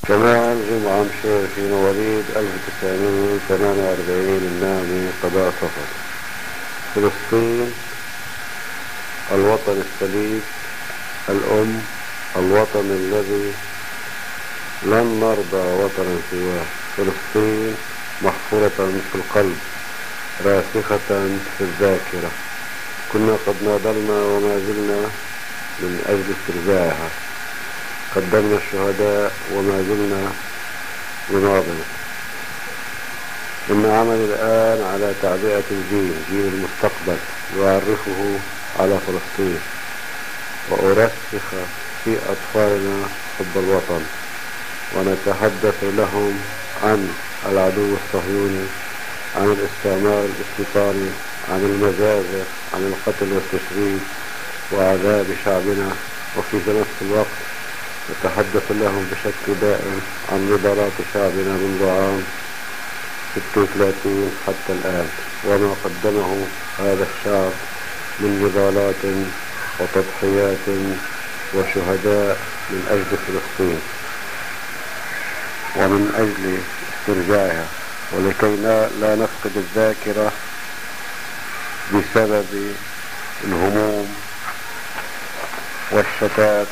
كمال جمعة مشير في مواليد 1948 النامي قضاء سفر. فلسطين الوطن السليم، الأم، الوطن الذي لن نرضى وطنا سواه. فلسطين محفورة في القلب، راسخة في الذاكرة. كنا قد ناضلنا وما زلنا من أجل استرجاعها، قدمنا الشهداء وما زلنا نناضل. إن عملي الآن على تعبئة الجيل، جيل المستقبل، يعرفه على فلسطين وأرسخ في أطفالنا حب الوطن، ونتحدث لهم عن العدو الصهيوني، عن الاستعمار الاستيطاني، عن المجازر، عن القتل والتشريد وعذاب شعبنا. وفي نفس الوقت نتحدث لهم بشكل دائم عن نضالات شعبنا منذ عام 36 حتى الآن، وما قدمه هذا الشعب من نضالات وتضحيات وشهداء من أجل فلسطين ومن أجل استرجاعها، ولكي لا نفقد الذاكرة بسبب الهموم والشتات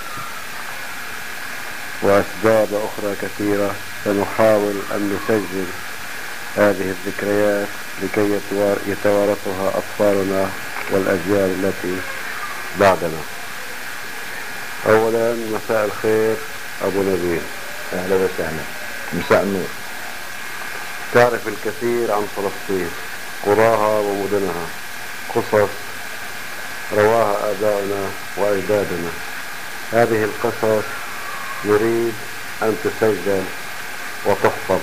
وأسباب أخرى كثيرة. سنحاول أن نسجل هذه الذكريات لكي يتوارثها أطفالنا والأجيال التي بعدنا. أولا، مساء الخير أبو نبيل. أهلا وسهلا، مساء النور. تعرف الكثير عن فلسطين، قراها ومدنها، قصص رواها آباؤنا وأجدادنا. هذه القصص نريد أن تسجل وتحفظ.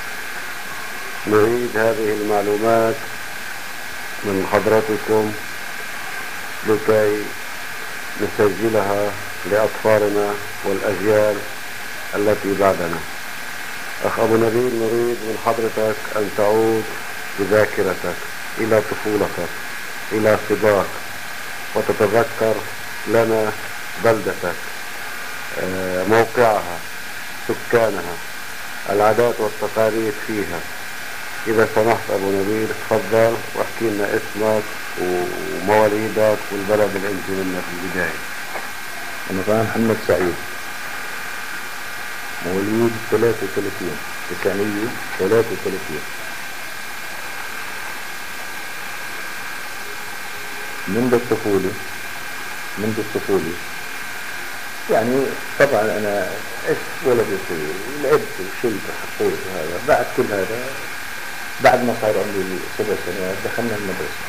نريد هذه المعلومات من حضرتكم لكي نسجلها لأطفالنا والأجيال التي بعدنا. أخ أبو نبيل، نريد من حضرتك أن تعود بذاكرتك إلى طفولتك، إلى صباك، وتتذكر لنا بلدتك، موقعها، سكانها، العادات والتقاليد فيها. إذا سمحت أبو نبيل، تفضل واحكي لنا اسمك ومواليدك والبلد اللي أنت منها في البداية. أنا طبعا محمد سعيد، مواليد 33 1933. منذ الطفولة يعني طبعا أنا ولد صغير، لعبت وشلت وحقوت وهذا. بعد كل هذا، بعد ما صار عمري 7 سنوات، دخلنا المدرسة.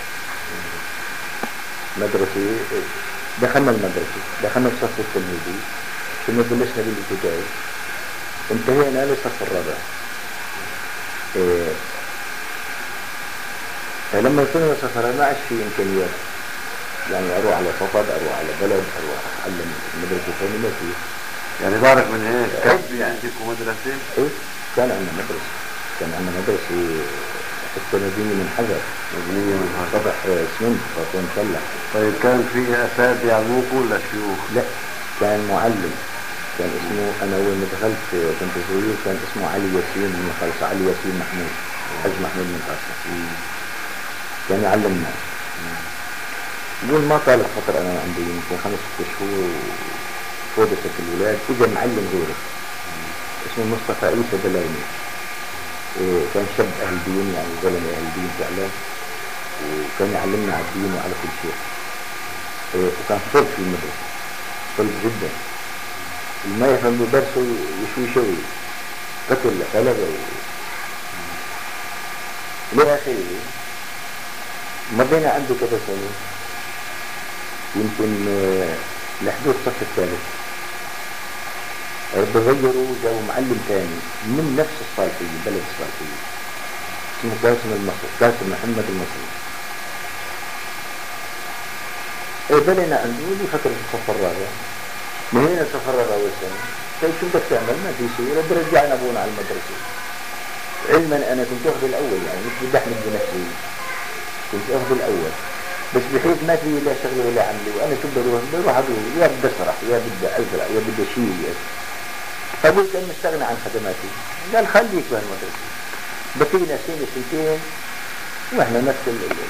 دخلنا الصف التمهيدي، ثم بلشنا بالابتدائي، انتهينا للصف الرابع. فلما وصلنا للصف الرابع ما عادش في إمكانيات، يعني أروح على صفد، أروح على بلد، أروح أتعلم مدرسة ثانية، ما في. يعني بعرف من هيك كان في عندكم مدرسة؟ إيه، كان عندنا مدرسة حتى مبنية من حجر، سطح اسمنت، خرطوم مسلح. طيب كان فيها أساتذة يعلموكم ولا شيوخ؟ لا، كان معلم، كان اسمه، أنا أول ما دخلت كنت صغير، كان اسمه علي ياسين من خالص، علي ياسين محمود، حج محمود من خالص. كان يعلمنا. يقول ما طالت فترة، أنا عندي يمكن 5-6 شهور فوضت الولاد، إجا معلم غيره اسمه مصطفى عيسى دلايني. كان شاب أهل دين، يعني زلمة أهل دين فعلا، وكان يعلمنا على الدين وعلى كل شيء. وكان صلب في المدرسة، صلب جدا. ما يفهم بدرسه يشوي قتل غلبة لآخره. مضينا عنده كذا سنة، يمكن لحدود الصف الثالث. بغيروا، جاوا معلم ثاني من نفس الصالحية، بلد الصالحية، اسمه قاسم محمد المصري. بلينا عنده لفترة الصف الرابع. من هنا الصف الرابع والسنة، طيب شو بدك تعمل؟ ما في شيء، رد رجعنا ابونا على المدرسة. علما انا كنت اخذ الاول، يعني مش بدي احمد بنفسي، كنت اخذ الاول، بس بحيث ما في لا شغله ولا عملي. وانا شو بروح اقول يا بدي اسرح، يا بدي ازرع، يا بدي اشيل. ابوي كان مستغني عن خدماتي، قال خليك بهالمدرسة، بقينا سنة سنتين واحنا نفس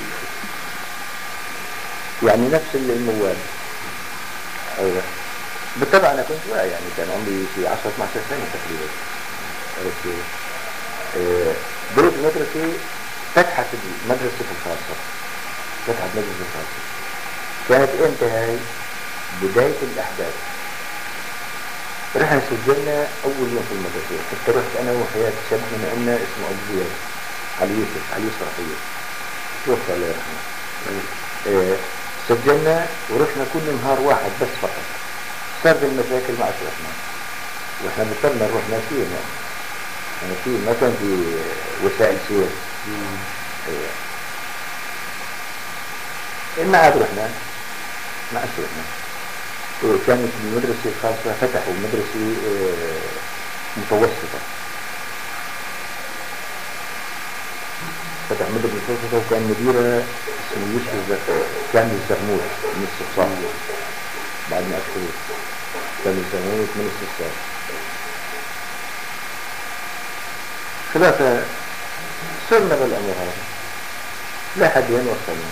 يعني نفس الموال. ايوه بالطبع انا كنت واعي، يعني كان عمري في 10 12 سنة تقريبا. عرفت كيف؟ دروس المدرسة فتحت المدرسة الخاصة، فتحت مدرسة الخاصة. كانت امتى هاي؟ بداية الأحداث. رحنا سجلنا أول يوم في المدرسة، كنت رحت أنا وحياة شاب من عندنا اسمه أبو زياد، علي يوسف، علي يوسف رحية، توفى الله يرحمه. سجلنا ورحنا كل نهار واحد بس فقط. صارت المشاكل مع شيخنا واحنا بطلنا نروح ماشيين، يعني في ما كان في وسائل سير. ما عاد رحنا مع شيخنا. كانت المدرسة الخاصة فتحوا مدرسة متوسطة، فتح مدرسة متوسطة، وكان مديرها اسمه يوسف كان الزرموت من الصفصاف، بعد ما أدخل كان الزرموت من الصفصاف. خلافة صرنا بالأمر هذا لحد وين وصلنا.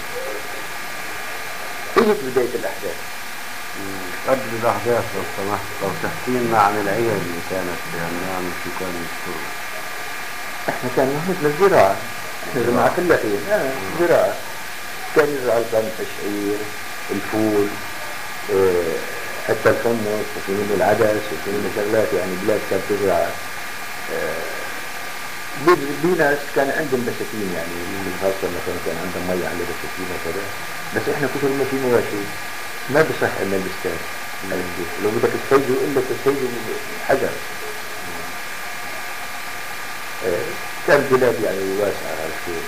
اجت بداية الأحداث. قبل الأحداث لو سمحت، لو تحكي لنا عن العيال اللي كانت يعني شو كانوا يشتغلوا. احنا كان مثل الزراعة، احنا جماعة فلاحين، زراعة. كان يزرع القمح، الشعير، الفول، حتى الحمص، وفي منه العدس، وفي منه شغلات، يعني بلاد كانت تزرع. بناس كان عندهم بساتين، يعني خاصة مثلا كان عندهم مية على بساتين وكذا. بس احنا كثر ما في مواشي ما بصح ان الاستاذ، لو بدك تستيجوا الا تستيجوا حجر. كان بلاد يعني واسعة هالشيء.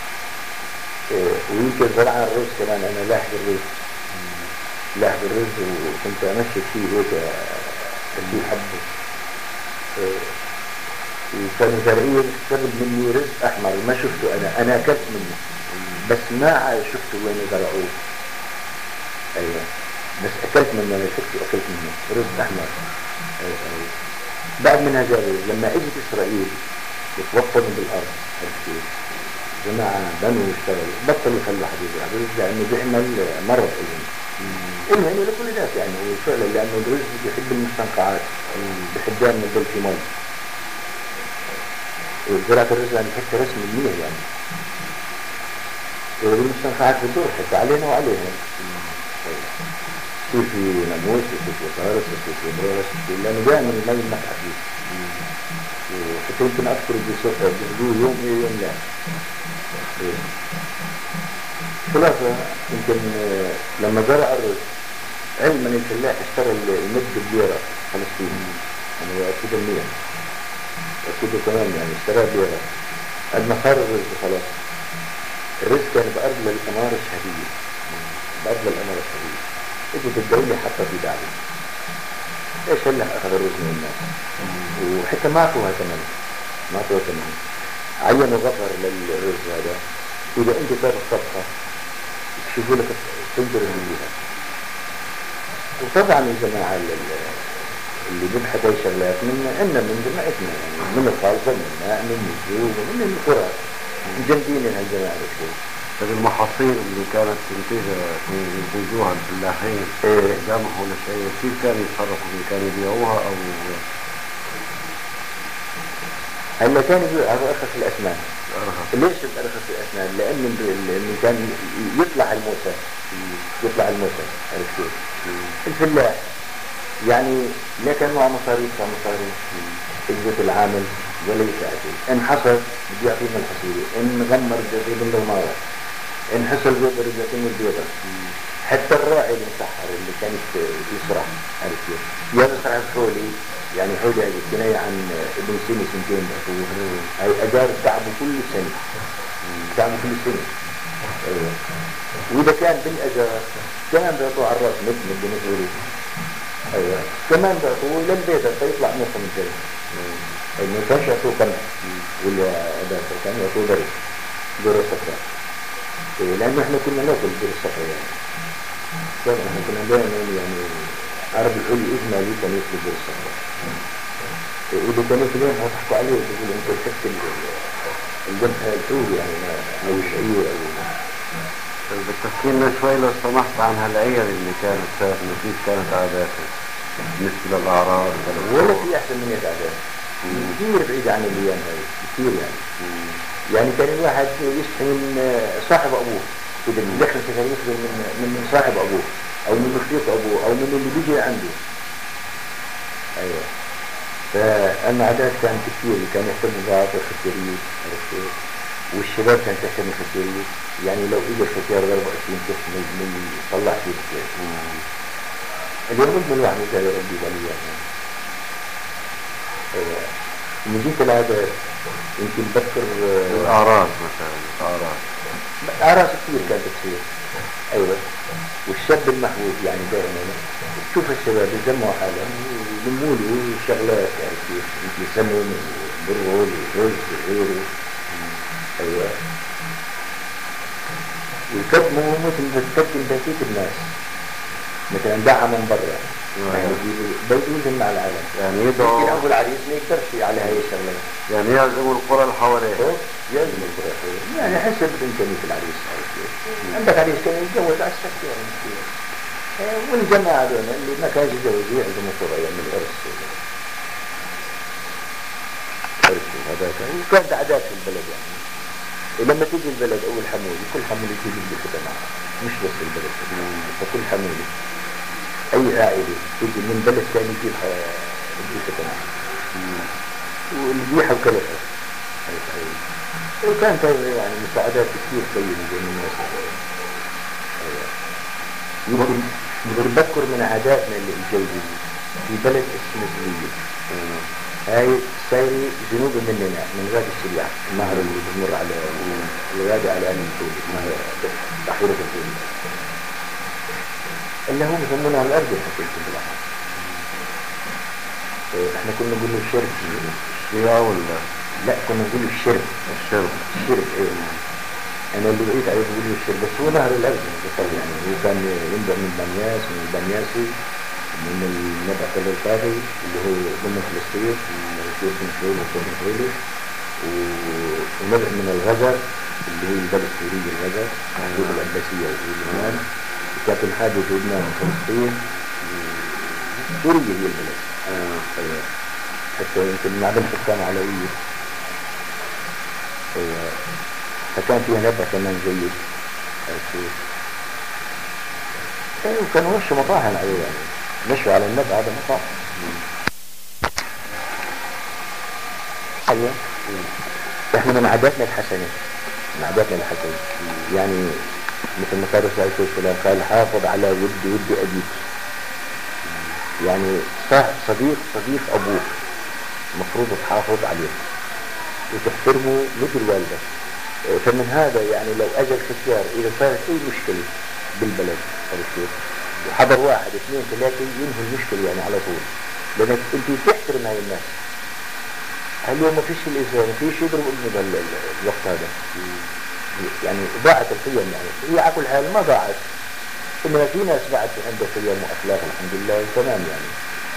ويمكن زرعنا الرز كمان، انا لاحق الرز، لاحق الرز، وكنت امشي فيه هيك في حبه. وكانوا زارعين قرب مني رز احمر ما شفته، انا اكلت منه بس ما شفته وين زرعوه. ايوه بس اكلت منه، انا شفته اكلت منه رز احمر. أيوة. بعد منها جاري لما اجت اسرائيل وتوطنوا بالارض، عرفت جماعة بنوا واشتغلوا، بطلوا يخلوا حد يزرع رز لانه بيعمل مرض اذن. المهم لكل الناس يعني فعلا، لانه الرز بيحب المستنقعات، بيحب دائما يضل في مي. زراعة الرز يعني حتى رسم المياه يعني. المستنقعات بتدور حتى علينا وعليها. يصير في ناموس، يصير في فارس، يصير في براس، لأنه دائما المي النفع فيه. وحتى يمكن أذكر بيسقوه يوم إيه يوم لا. خلاصة يمكن لما زرع الرز علما الفلاح اشترى المد بليرة فلسطيني، يعني أكيد المياه أكيد كمان يعني اشترى بليرة. قد ما صار الرز خلاص، الرز كان بأرض للأمارة الشهرية، بأرض للأمارة الشهرية. اجت الدولة حتى في دعوة، ايش هلا أخذ الرز من الناس، وحتى ما أعطوها ثمن، ما أعطوها ثمن. عينوا غفر للرز هذا، إذا أنت صار الصفقة تشوفوا لك تنظر منها. وطبعا الجماعة اللي بيبحث أي شغلات من جماعتنا، يعني من الخالصة، من الماء، من النجوم، ومن القرى، مجندين هالجماعة الكل. طيب المحاصيل اللي كانت ينتجوها الفلاحين جمعوا لشيء، كيف كانوا يتصرفوا؟ كانوا يبيعوها أو هلا كانوا يبيعوا أرخص الأسنان. ليش أرخص الأسنان؟ لأنه كان يطلع الموسى، يطلع الموسى، عرفت كيف؟ الفلاح يعني لا كان معه مصاريف كمصاريف اجرة العامل ولا يساعده. ان حصل بده يعطينا الحصيلة، ان غمر بده يجيب له المارة، ان حصل بيقدر يعطينا البيضة. حتى الراعي المسحر اللي كانت يسرح، عرفت كيف؟ يسرح الحولي، يعني حولي هذه كناية عن ابن سنة سنتين بأخوه، هاي أجار تعبه كل سنة، تعبه كل سنة. أيوة. وإذا كان بالأجار كمان بيعطوه على الرأس مد بنقوله. أيوة. كمان بيعطوه للبيضة فيطلع نصف من الجنة. إنه كانش يعطوه قمح ولا أداة، كان يعطوه برد دور الصفراء. لأنه إحنا كنا ناكل دور الصفراء يعني. طبعا إحنا كنا دائما يعني عرب الحلي إجمالي كان يأكل دور الصفراء. اللي كانوا في اليوم هيضحكوا عليه يقولوا انت شفت الجبهة التوب يعني او الشعير او بتحكي لنا شوي لو سمحت عن هالعير اللي كانت ساكنة كيف كانت عاداتها بالنسبة للأعراض ولا في أحسن من عادات كثير بعيد عن الأيام هاي كثير يعني يعني كان الواحد يشتهي من صاحب أبوه إذا بيدخل كان يخدم من صاحب أبوه أو من مخيط أبوه أو من اللي بيجي عنده. أيوة فأما عادات كانت كثير كان يحترم بعض الختيرية والشباب كان تحترم الختيرية يعني لو إجا الختيار ضرب 20 كيف من يطلع فيه الختير اليوم من الواحد زي ربي بالي أيوة من جهة العادات يمكن بذكر الأعراض مثلا أعراض كثير كانت تصير. أيوة والشاب المحبوب يعني دائما تشوف الشباب يجمعوا حالهم ويلموا له شغلات يعني كيف مثل سمن برغل ورز وغيره. أيوة ويقدموا مثل بتقدم بقية الناس مثلا دعم من برا يعني بيجوزن مع العالم يعني يدعو يمكن أبو العريس ما يقدرش على هاي الشغلات يعني يعزموا القرى اللي حواليه يعزم القرى حواليه يعني حسب إمكانية العريس عندك عريس كان يتجوز على السكة والجماعة دون اللي ما كانش يتجوز يعزم القرى يعمل عرس هذا وكانت عادات في البلد يعني لما تيجي البلد أول حمولي كل حمولي تيجي بكتة معها مش بس البلد فكل حمولي أي عائلة تيجي من بلد ثاني يجيب بكتة معها والذبيحة وكلفة وكانت يعني مساعدات كثير طيبة بين الناس. يمكن بذكر من عاداتنا الجيدة في بلد اسمه زويل هاي سايري جنوب مننا من غاد الشريعة النهر اللي بمر على الغادي على أمن الدولة اسمها بحيرة الدولة اللي هم يسمونها الأرض الحقيقة بالأحرى. احنا كنا نقول له الشرب الشيعة ولا لا كنا نقول له الشرب ايه انا اللي بقيت عليه بقول له الشرب بس هو نهر الأرض يعني هو كان ينبع من بنياس من البنياسي من النبع القاضي اللي هو ضمن فلسطين وكيف نحوله وكيف نحوله ونبع من الغزر اللي هو البلد السوري الغزر حدود العباسية واللبنان وكانت الحاجة جودنا من فلسطين سوريا هي البلد حتى يمكن معدن حكام علوية فكان فيها نبع كمان جيد وكان وش مطاحن عليه يعني مشوا على النبع هذا مطاحن. أيوة احنا من عاداتنا الحسنة يعني مثل ما قال الرسول عليه الصلاة والسلام قال حافظ على ود أبيك يعني صديق أبوك مفروض تحافظ عليه وتحترمه مثل والدك. فمن هذا يعني لو أجى الختيار إذا صارت أي مشكلة بالبلد وحضر 1 2 3 ينهي المشكلة يعني على طول لأنك أنت تحترم هاي الناس. اليوم ما فيش الإنسان ما فيش يضرب ابنه بالوقت هذا يعني ضاعت القيم يعني هي على كل حال ما ضاعت إنما في ناس بعد عندها قيم وأخلاق الحمد لله تمام يعني.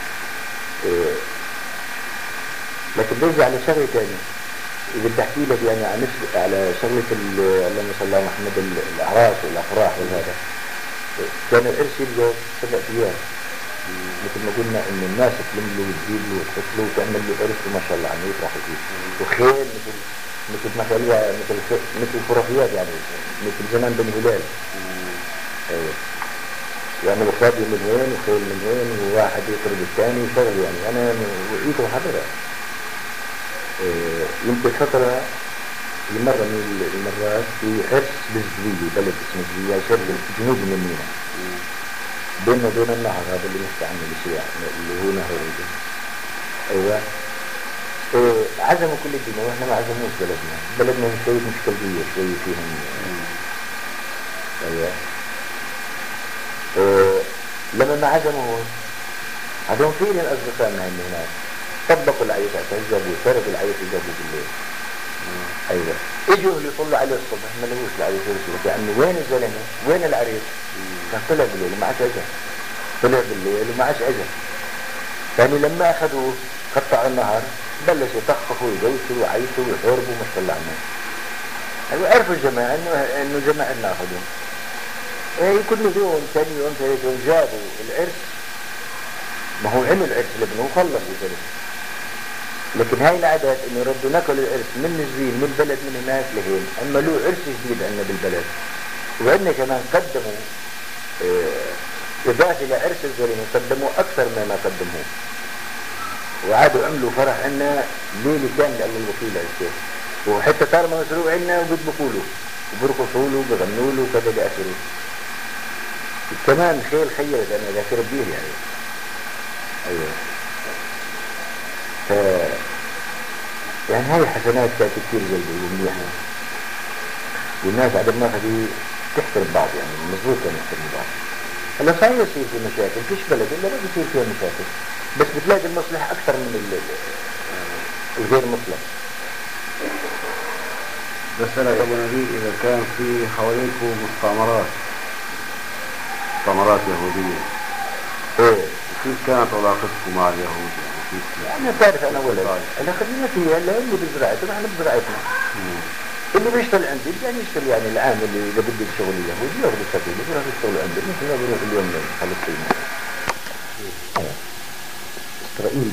لكن برجع على شغلة ثانية إذا بحكي لك يعني على شغلة اللهم صل على محمد الأعراس والأفراح وهذا كان العرس يبقى 7 أيام مثل ما قلنا إن الناس تلم له وتجيب له وتحط له وتعمل له عرس وما شاء الله عنه يفرح فيه وخيل مثل ما قالوا مثل خرافيات يعني مثل زمان بني هلال. أيوة يعملوا فاضي من هين وخيل من هين وواحد يطرد الثاني وشغل يعني أنا وقيت وحضرها. يمكن فترة لمرة من المرات في عرس بالزوية بلد اسمه زوية شرق جنوب من مينا بيننا وبين النهر هذا اللي نحكي عنه بالشيعة اللي هو نهر الردن. أيوة عزموا كل الدنيا واحنا ما عزموش بلدنا شوية مش قلبية شوية فيهم. أيوة لما ما عزموا عزموا فين الأصدقاء من هناك طبقوا العيش عتجبوا وسرقوا العيش وجابوا بالليل. أيوة اجوا اللي يطلعوا عليه الصبح ما لقوش العريس يرسلوا يا عمي وين الزلمة وين العريس كان طلع بالليل وما عادش اجى طلع بالليل وما عادش اجى. ثاني لما اخذوه قطعوا النهر، بلشوا يطخطخوا ويدوسوا ويعيشوا ويحاربوا ما شاء الله عنهم. أيوة عرفوا الجماعة إنه جماعة ناخذهم. كل يوم ثاني يوم ثالث يوم جابوا العرس، ما هو عمل عرس لابنه وخلص وثالث. لكن هاي العادات إنه ردوا ناكل العرس من نجرين من البلد من هناك لهين، أما له عرس جديد عندنا بالبلد. وعندنا كمان قدموا إضافة لعرس الزلمة قدموا أكثر مما قدموه، وعادوا عملوا فرح عنا ليلة كاملة قبل الوصول للشيخ، وحتى صار مسروق عنا وبيطبخوا له وبرقصوا له وبغنوا له وكذا لآخره. كمان خيل خيرت أنا ذاكر بيه يعني. أيوه. يعني هاي حسنات كانت كثير جيدة ومنيحة، والناس عدد ما خدي تحترم بعض يعني مظبوط كانوا يحترموا بعض. هلا صحيح يصير في مشاكل، فيش بلد إلا ما بيصير فيها مشاكل، بس بتلاقي المصلح أكثر من الغير مصلح. بس أنا أبو نبيل إذا كان في حواليكم مستعمرات يهودية، وكيف كانت علاقتكم مع اليهود يعني؟ كيف أنا تعرف أنا ولد أنا خلينا فيها اللي اللي بزراعته نحن بزراعتنا. اللي بيشتغل عندي يعني يشتغل يعني العام اللي إذا بدي الشغل اليهودي ياخذ السبيل يروح يشتغل عندي، مثل ما بيروح اليوم لفلسطين. إسرائيل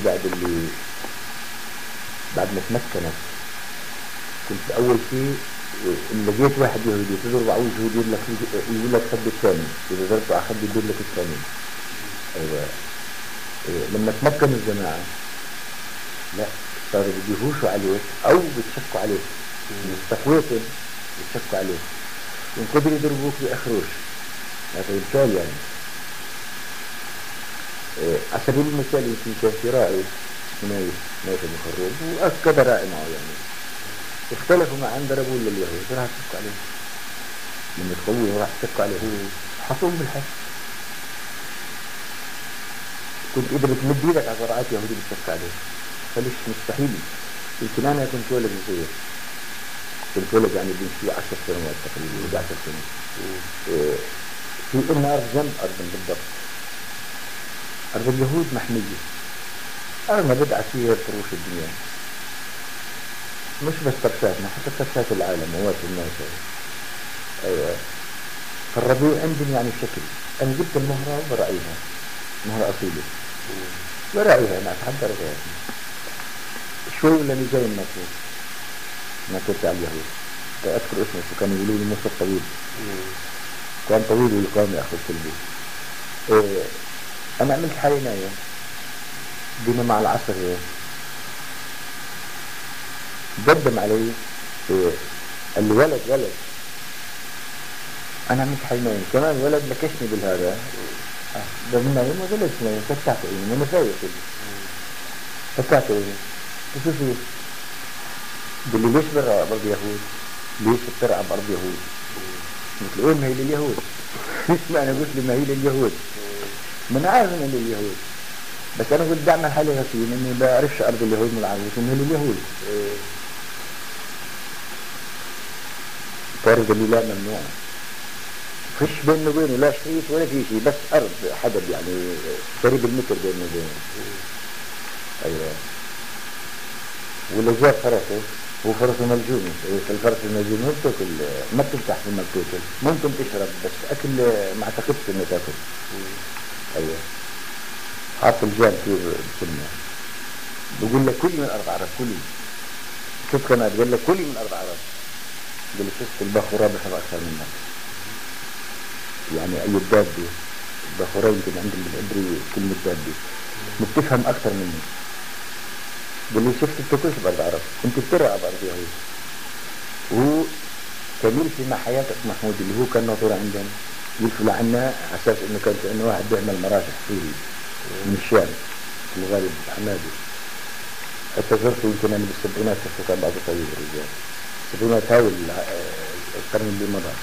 بعد ما تمكنت كنت أول شيء إن لقيت واحد يهودي تضرب عوج يهودي يقول لك خد الثاني، إذا ضربته على خد يدور لك الثاني. أيوة. لما تمكنوا الجماعة لا صاروا بيهوشوا عليك أو بتشكوا عليك، استقويتهم بتشكوا عليك، وإن قدروا يضربوك بأخروش. هذا مثال يعني. على سبيل المثال يمكن كان في راعي نايف مخروب وأكد راعي معه يعني، اختلفوا معه ضربوا لليهود راح يشكوا عليه، من يتقوي راح يشكوا عليه، هو حصوم بالحق. كنت إذا بتمد إيدك على زراعات يهودي بتشكوا عليه، فليش مستحيل. يمكن أنا كنت ولد صغير، كنت ولد يعني بين شي 10 سنوات تقريبا 11 سنة. في إلنا أرض جنب أرض بالضبط، أرض اليهود محمية، أرض ما بدأ فيها طروش الدنيا، مش بس طرشاتنا حتى طرشات العالم موات الناس. أيوة. فالربيع عندهم يعني شكل، أنا جبت المهرة وبرعيها، مهرة أصيلة برعيها أنا أتحضر فيها شوي ولا نجاي الناكوت على اليهود. أذكر اسمه كانوا يقولوا لي موسى الطويل، كان طويل والقام يأخذ كلبي. أنا عملت حالي نايم دينا مع العصر هيك قدم علي قال لي ولد أنا عملت حالي نايم كمان ولد لكشني بالهذا ده من نايم وظلت نايم فتحت عيني أنا فايق كله فتحت عيني وشوفي قال لي ليش برا بأرض يهود؟ ليش بترعى بأرض يهود؟ قلت له ما هي لليهود. ما أنا قلت له ما هي لليهود، ما أنا عارف إنه لليهود، بس أنا قلت بعمل حالي غسيل إني ما بعرفش أرض اليهود من العرب، إنه هي لليهود. طارق قال لي لا ممنوع، فيش بينه وبينه لا شريط ولا في شيء، بس أرض حدد يعني قريب المتر بينه وبينه. أيوة. واللي جاب فرسه هو فرس ملجوم، الفرس الملجوم هو بتاكل ما بتفتح لما بتاكل، ممكن تشرب بس أكل ما اعتقدش إنه تاكل. أيوة. حاط الجان في السنة بقول لك كلي من أرض عرب كلي، شوف كمان قال لك كلي من أرض عرب، قال لي شفت الباخورة بحب أكثر منك، يعني أي الدابة الباخورة يمكن عندهم بالعبري كلمة دابة بتفهم أكثر مني. قال لي شفت بتاكلش بأرض عرب، كنت بترعى بأرض يهود. وهو كان يلفي مع حياة محمود اللي هو كان ناطر عندنا، يلفي لعنا على أساس إنه كان إنه واحد بيعمل مراجح سوري من الشام في الغالب حمادي. حتى زرته يمكن أنا بالسبعينات شفته كان بعض طيب الرجال، السبعينات هاي القرن اللي مضى.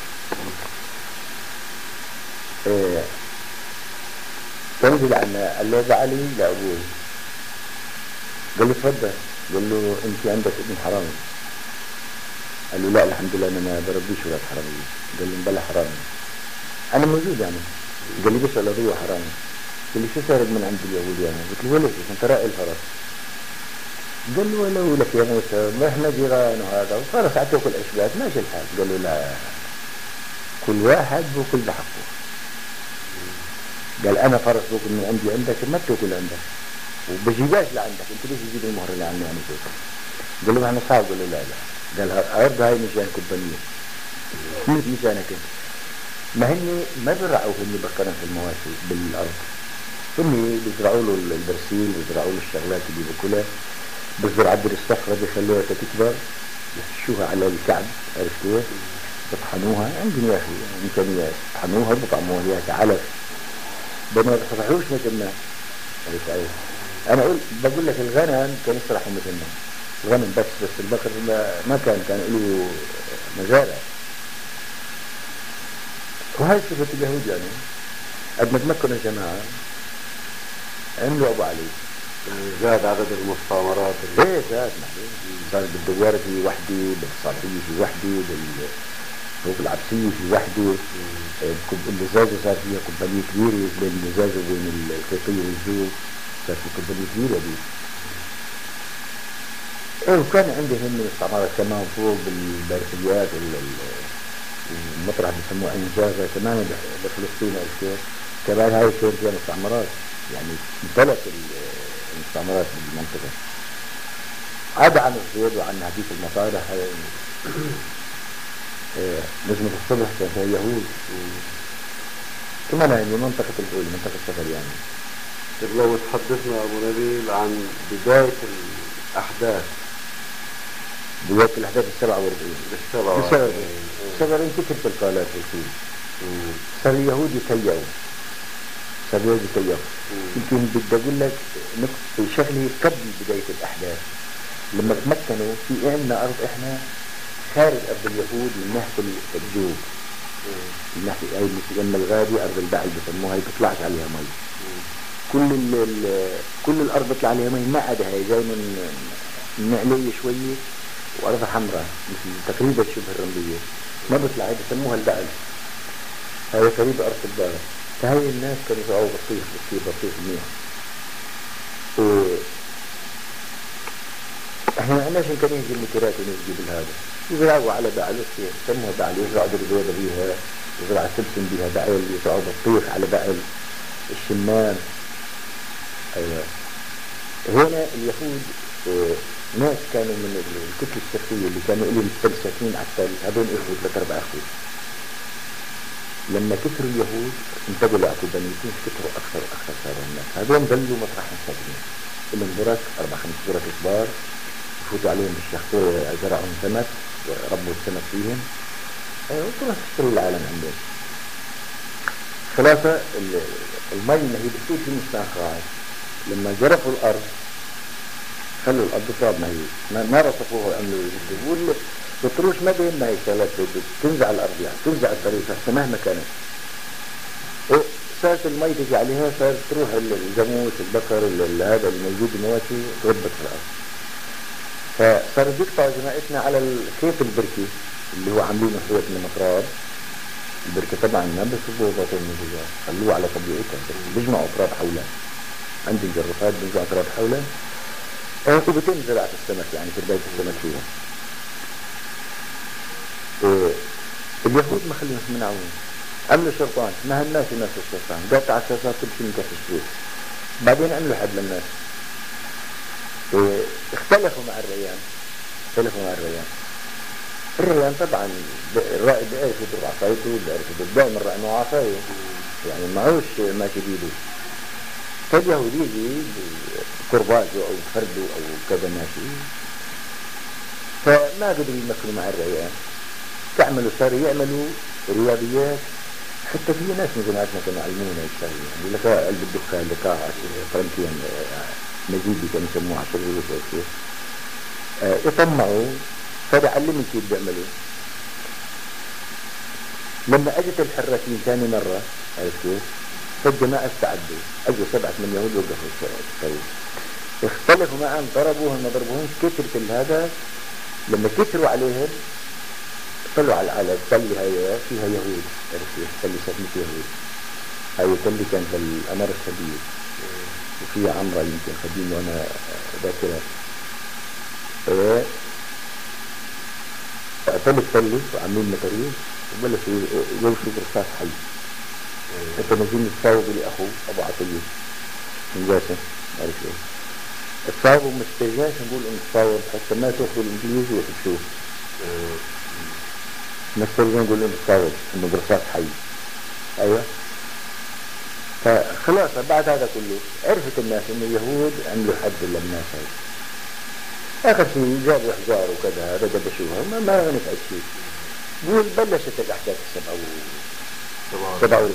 تنزل عنا قال له علي لأبوه، قال له تفضل، قال له انت عندك ابن حرامي، قال له لا الحمد لله انا ما بربيش ولاد حرامي، قال له بلا حرامي انا موجود يعني، قال لي بس ولا هو حرامي، قال لي شو سارق من عند اليهود يعني؟ قلت له ولد انت راعي الفرس، قال له ولو لك يا موسى ما احنا جيران وهذا وفرس عتوك الاشباك ماشي الحال. قال له لا، كل واحد بكل بحقه. قال انا فرس بكل من عندي عندك ما تاكل عندك وبجيباش لعندك، انت ليش تجيب المهر اللي عندي انا توكل؟ قال له احنا صعب. قال له لا لا، قال عرض هاي مشان كومبانيه مش مشانك انت. ما هني ما بيرعوا هني بكرا في المواشي بالارض، هني بيزرعوا له البرسيم ويزرعوا له الشغلات اللي بياكلها، بيزرعوا عبر الصخره بيخلوها تكبر يحشوها على الكعب، عرفت كيف؟ بطحنوها عندهم يا اخي امكانيات، بطحنوها بطعموها اياها كعلف، بما بيصبحوش مثل ما عرفت علي. انا بقول لك الغنم كان يصرحوا مثل ما الغنم بس البقر ما كان له مزارع. وهي صفة اليهود يعني قد ما تمكنوا الجماعة عملوا أبو علي. زاد عدد المستعمرات ايه زاد صار بالدوار في وحدة، بالصالحية في وحدة، بالعبسية في وحدة، اللزاجة صار فيها كومبانية كبيرة بين اللزاجة وبين القيطية والجو، صار في كومبانية كبيرة دي. ايه وكان عندهم مستعمرات كمان فوق بالبرسيات المطرح بيسموه عين جازة كمان بفلسطين الكيف، كمان هاي كان فيها مستعمرات، يعني امتلك المستعمرات بالمنطقة. عاد عن الصيد وعن هديك المطارح نجمة الصبح كان فيها يهود كمان، يعني منطقة الأولى منطقة السفر يعني. طيب لو تحدثنا أبو نبيل عن بداية الأحداث. بداية الأحداث 47 كثر القالات والكل صار اليهود يتيأوا، يمكن بدي أقول لك شغلة قبل بداية الأحداث. لما تمكنوا في عندنا أرض إحنا خارج أرض اليهود من ناحية الجوب، من ناحية هاي لما الغابة أرض البعل بسموها، هي بيطلعش عليها مي، كل الأرض بيطلع عليها مي ما عدا هاي جاي من علية شوية وأرض حمراء مثل تقريبا شبه الرملية ما بيطلع، هاي بسموها البعل، هاي قريبة أرض البعل. فهاي الناس كانوا يزرعوا بطيخ منيح. احنا ما عندناش امكانيه نجيب المترات ونجيب هذا، يزرعوا على بعل يسموها بعل، يزرعوا دربيضه بيها، يزرعوا سبسم بيها بعل، يزرعوا بطيخ على بعل، الشمام. ايوه هنا اليهود ناس كانوا من الكتله الشرقيه اللي كانوا لهم ساكنين على التل، هذول اخوه 3-4 اخوه. لما كثروا اليهود انتقلوا على كوبانيتين، كثروا اكثر واكثر صاروا الناس، هذول ضلوا مطرحهم ساكنين، لهم برك 4-5 برك كبار يفوتوا عليهم بالشخصية، زرعهم سمك وربوا السمك فيهم، وطلعوا تشتروا العالم عندهم. خلاصة المي اللي هي بتفوت في المستنقعات لما جرفوا الأرض خلوا الأرض تراب، ما رصفوها وعملوا يجدوا والطروش ما بيننا هي شغلات تنزع الأرض، يعني تنزع الطريق حتى مهما كانت. صارت المي تجي عليها، صارت تروح الجاموس البقر هذا الموجود المواشي تربط في الأرض. فصاروا يقطعوا جماعتنا على الكيف البركي اللي هو عاملينه حوت من تراب. البركة طبعا ما بيصبوا باطل من جوا، خلوه على طبيعتها، بيجمعوا تراب حولها، عند الجرفات بيجمعوا تراب حولها، وبتم زراعة السمك يعني تربية السمك فيها. اليهود ما خلوهم يمنعون، عملوا شرطان ما هماش الناس الشرطان، قاطع الشرطان كل شيء من كف السوق. بعدين عملوا حد للناس، اختلفوا مع الريان. الريان طبعا الرائد بيعرف يضرب عصايته، بيعرف يضرب دائما الرأي معه عصايه، يعني معوش ماشي بيده. فاليهود يجي بقرباته او فرده او كذا ماشي، فما قدروا يمكنوا مع الريان، صاروا يعملوا رياضيات. حتى في ناس من جماعتنا كانوا يعلمونا الشغله، يعني لك قلب الدخان لقاء فرنسيا مزيد كانوا يسموه 10 كيف يطمعوا، فهذا علموا كيف بيعملوا. لما اجت الحراكين ثاني مره عرفت كيف؟ فالجماعه استعدوا، اجوا 7-8 يهود وقفوا الطريق، اختلفوا معهم، ضربوهم ما ضربوهمش، كثرت هذا. لما كثروا عليهم طلعوا على التل هاي فيها يهود، عرفت كيف؟ تل ساكنة يهود، هاي التل كانت الأمر الشديد وفيها عمرة يمكن قديم وانا ذاكرة. إيه طلب وعاملين مطاريد وبلشوا يمشوا برصاص حي. حتى نزلوا تصاوبوا لأخوه أبو عطية من جاسم عارف إيه تصاوبوا مش تجاش نقول إن تصاوب حتى ما تأخذوا الإنجليز ويحبشوه نسترجع نقول إن تصاوب إنه برصاص حي. أيوة فخلاص بعد هذا كله عرفت الناس إن اليهود عملوا حد للناس هاي. آخر شيء جابوا أحجار وكذا هذا دبشوها ما نفعت شيء. قول بلشت الأحداث 47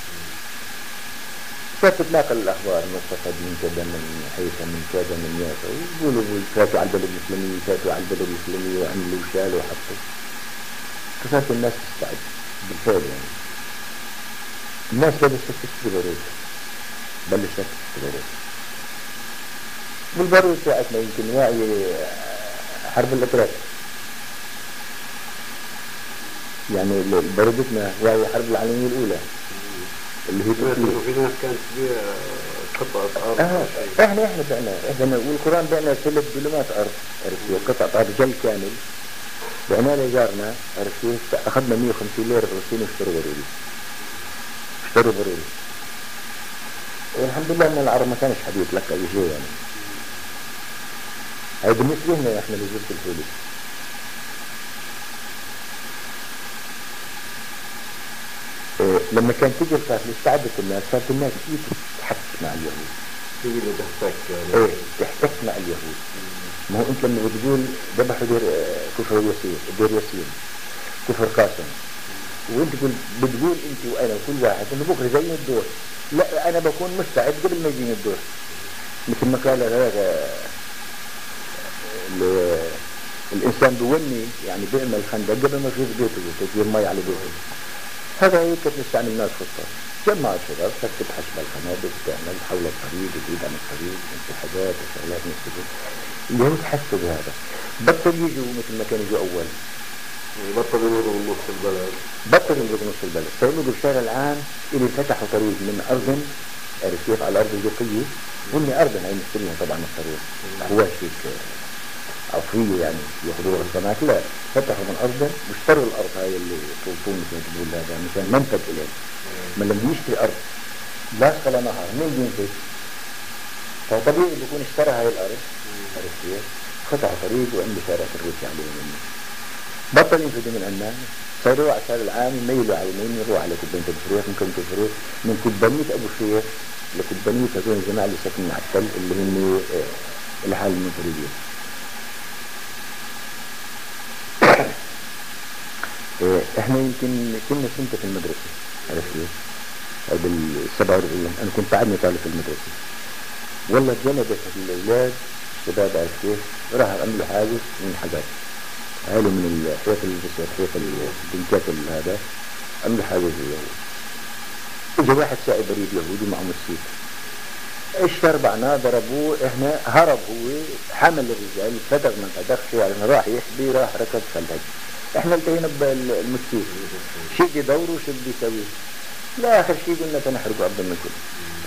صارت تتناقل الأخبار مستفاد من كذا من حيث من كذا من يافا ويقولوا فاتوا على البلد الإسلامي فاتوا على البلد الإسلامي وعملوا وشالوا وحطوا. فصارت الناس تستعد بالفعل يعني الناس بلشت تشتري بارود والبارود ساعتنا يمكن واعي حرب الأتراك يعني بارودتنا واعي حرب العالمية الأولى اللي هي في ناس كانت تبيع قطعة أرض احنا والقرآن بيعنا 3 دولمات أرض عرفت قطعة أرض جل كامل بعناه لجارنا عرفت أخذنا 150 ليرة فلسطين اشتروا بارود والحمد لله ان العرب ما كانش حد يتلقى اي شيء يعني. هاي بالنسبة لنا احنا لزوجة الفولي لما كان تيجي القاتل استعدت الناس صارت الناس تحكي مع اليهود تيجي تحتك يعني تحتك مع اليهود. ما هو انت لما بتقول ذبحوا دير ياسين كفر قاسم وانت بتقول انت وانا وكل واحد انه بكره زي الدور لا انا بكون مستعد قبل ما يجيني الدور مثل ما قال هذا الانسان بيوني يعني بيعمل خندق قبل ما يفوز بيته وتجيب مي على بيته. هذا هي كيف نستعمل خطة جمع الشباب تكتب حسب الخنادق تعمل حول الطريق وتزيد عن الطريق انتحادات وشغلات مثل اللي هو تحسوا بهذا بطل يجوا مثل ما كان يجوا اول بطل يمرقوا من نص البلد صاروا بالشارع العام اللي فتحوا طريق من أرض عرف كيف على الأرض الجوفية وإن أرض هاي مشتريها طبعا الطريق هو شيء عفوية يعني يأخذوا السماك لا فتحوا من أرض واشتروا الأرض هاي اللي طول مثل ما تقول هذا مشان منفذ إليه من لما يشتري أرض لا صلى نهر من ينفذ فطبيعي بيكون اشترى هاي الأرض عرف كيف فتحوا طريق وعنده شارع الروسي عليه منه بطل ينفذوا من عمان صاروا على الشارع العام يميلوا على اليمين يروحوا على كوبانية أبو شريف من كوبانية أبو شريف من كوبانية أبو شريف لكوبانية هذول الجماعة اللي ساكنين على التل اللي هم الحال المنفردين. احنا يمكن كنا سنة في المدرسة عرفت كيف؟ بال47 انا كنت بعدني طالب في المدرسة والله جلدت الأولاد الشباب عرفت كيف؟ راح عملوا حاجز من حاجات قالوا من الحيط الحيط الدنكات هذا عملوا حاجة زي اجى واحد سائق بريد يهودي معه مسيك اشتربعنا ضربوه احنا هرب هو حمل الرجال فتغ من تدخل يعني راح يحبي راح ركض فلهج احنا التهينا بالمسيك شيء يدور وشيء بيسوي لا اخر شيء قلنا سنحرقه افضل من كل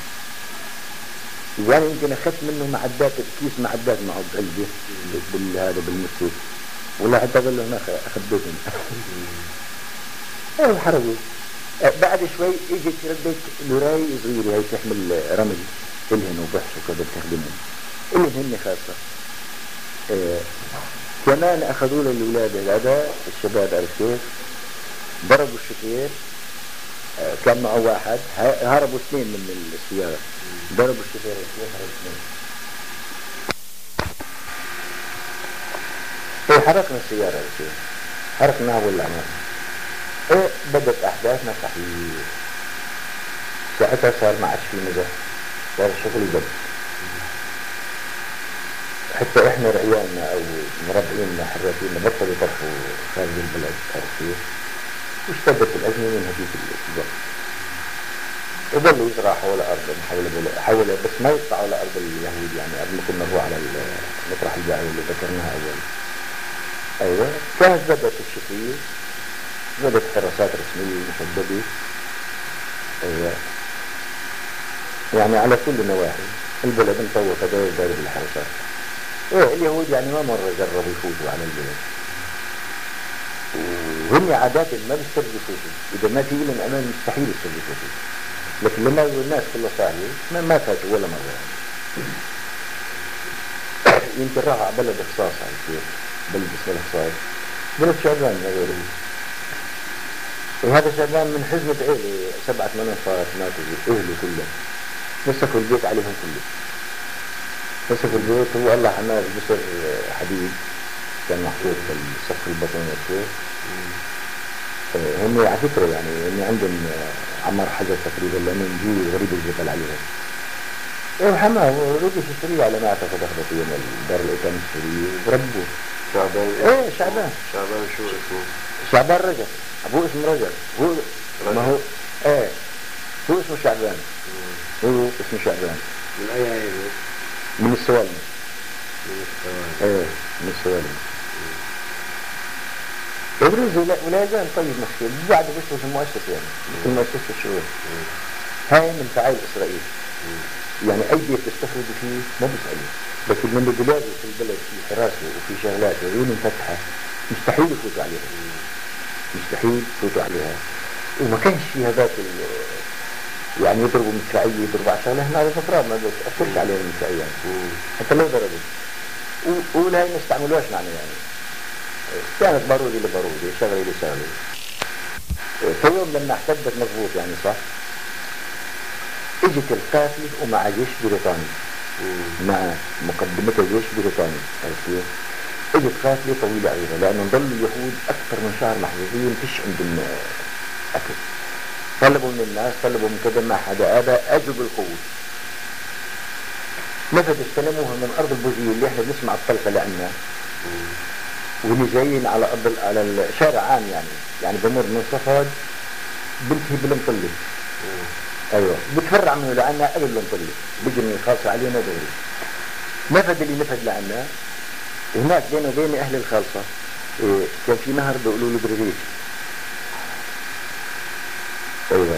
يعني يمكن اخذت منه معدات كيس معدات معه بقلبي هذا بالمسيك ولا حتى قال له هناك أخذتهم حرقوا بعد شوي اجت ردت لوراي صغيرة هي تحمل رمل الهن وبحث وكذا بتخدمهم اللي هن خاصة كمان أخذوا للأولاد هذا الشباب عرف كيف ضربوا الشكير كان معه واحد هربوا 2 من السيارة ضربوا الشكير هربوا 2 حركنا السيارة الشيء حركناها والعمال بدت أحداثنا صحيح ساعتها صار ما عادش في مزح صار الشغل يبدأ حتى احنا رعياننا او مربعيننا حراتيننا بطلوا يطرحوا خارج البلد عرفت واشتدت الأزمة من هذيك الوقت وظلوا يزرعوا حول أرض حول بس ما يقطعوا على أرض اليهود يعني قبل ما كنا نروح على المطرح الجاي اللي ذكرناها أول. أيوة كانت بدأت الشتوية بدأت حراسات رسمية محددة أيوة يعني على كل نواحي البلد مطوطة داير بالحراسات ايه اليهود يعني ما مرة جربوا يفوتوا على البلد، وهم عادات ما بيسترجوا يفوتوا، اذا ما في من امان مستحيل يسترجوا يفوتوا، لكن لما يقول الناس كلها صاحية ما فاتوا ولا مرة يعني. يمكن راح على بلد اخصاص على كيف، بلد اسمه الاخصاص، بلد شعبان ما غيره. وهذا شعبان من حزمة عيلة 7 8 نفار ماتوا اهله كلهم، مسكوا البيت عليهم كله، مسكوا البيت. هو الله حماه بصر حديد كان محطوط في السقف البطن والكيف. هم على فكرة يعني ان عندهم عمار حجر تقريبا لانهم جيل غريب الجبل عليهم. وحماه رجع في سوريا على ما اعتقد اخذوا في دار الايتام السورية وربوا. شعبان ايه شعبان. شعبان شو اسمه؟ شعبان رجب، ابوه اسمه رجب، هو ما هو ايه هو اسمه شعبان. هو اسمه شعبان. من اي عيلة؟ من السوالم. من السوالم. ايه من السوالم. ابرز ولا يزال طيب مسكين، بعد بيشتغل في المؤسسة يعني، مثل مؤسسة الشؤون. هاي من فعائل اسرائيل. يعني اي بيت يستخرجوا فيه ما بيسألوا، لكن من بيلاقوا في البلد في حراسة وفي شغلات وعيون مفتحة مستحيل يفوتوا عليها. مستحيل يفوتوا عليها. وما كانش في هذاك يعني يضربوا مدفعية يضربوا على شغلة، احنا على الافراد ما بتأثرش عليهم المدفعية حتى لو ضربوا. ولا ما استعملوهاش معنا يعني. كانت بارودي لبارودي، شغلي لشغلي. في يوم لما احتدت مضبوط يعني صح، اجت القافلة ومع جيش بريطاني، مع مقدمتها جيش بريطاني، عرفت كيف؟ اجت قافلة طويلة ايضا، لانه ضل اليهود اكثر من شهر محظوظين فيش عندهم اكل. طلبوا من الناس، طلبوا من كذا، ما حدا ابى، اجوا بالقوة. نفذ استلموها من ارض البوزية اللي احنا بنسمع الطلقة لعنا، واللي جايين على على الشارع عام يعني بمر من صفاد بنتهي بالمطلق. ايوه بتفرع منه لعنا قبل المطلق، بيجي من الخاصة علينا دوري. نفذ اللي نفذ لعنا هناك بينه وبين اهل الخالصة. كان في نهر بيقولوا له برغيث. ايوه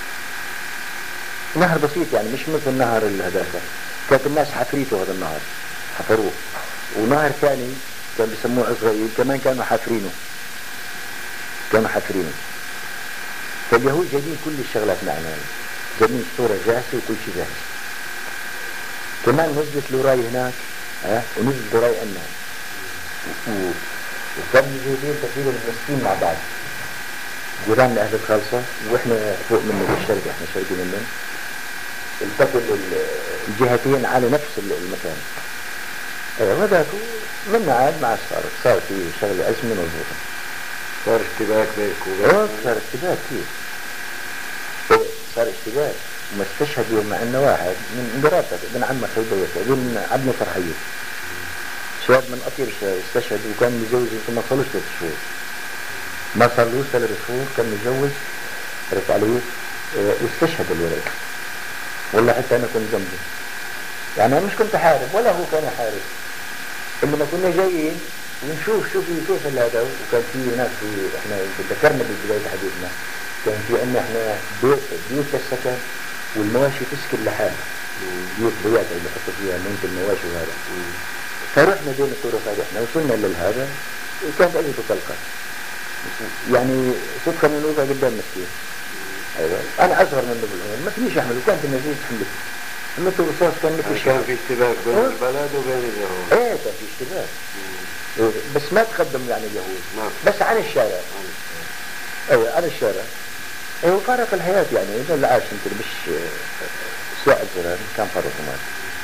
نهر بسيط يعني مش مثل نهر الهدافة. كانت الناس حفريته هذا النهر، حفروه. ونهر ثاني كان بيسموه إسرائيل كمان كانوا حافرينه. فاليهود جايبين كل الشغلات معنا، جايبين الصورة جاهزة وكل شيء جاهز. كمان نزلت لوراي هناك، ونزلت لوراي عنا، وكانوا جايبين تقريبا مسكين مع بعض، جيران لأهل الخالصة، واحنا فوق منه بالشرق، احنا شرقي منه. التقوا الجهتين على نفس المكان. وذاك من عاد مع صار في شغل أزمة مضبوطة. صار اشتباك بينك وبين. صار اشتباك كيف؟ صار اشتباك. وما استشهدوا مع انه واحد من دراسة ابن عمه خيبويته ابن عبد فرحية، شاب من اطيب الشباب استشهد، وكان متجوز يمكن ما صارلوش 3 شهور. ما صارلوش 3 شهور كان متجوز، عرفت عليه؟ واستشهد الولد. والله حتى انا كنت جنبه. يعني انا مش كنت احارب ولا هو كان يحارب. لما كنا جايين ونشوف كيف هذا، وكان في ناس احنا ذكرنا بالبداية حديثنا، كان في عندنا احنا بيوت السكن والمواشي تسكن لحالها، بيوت بيات اللي حطوا فيها ممكن المواشي وهذا. فرحنا بين الطرق هذه، احنا وصلنا لهذا وكانت اجته طلقة، يعني صدقا من وقع قدام مسكين. ايوه انا اصغر منه بالعمر ما فينيش احمل، وكانت النتيجة تحملته. مثل الرصاص كان مثل كان في اشتباك بين البلد وبين اليهود. ايه كان في اشتباك. بس ما تقدم يعني اليهود، بس عن الشارع. ايوه عن الشارع. ايوه فارق الحياة يعني، اذا اللي عاش يمكن مش ساعة زرار كان فرق مات.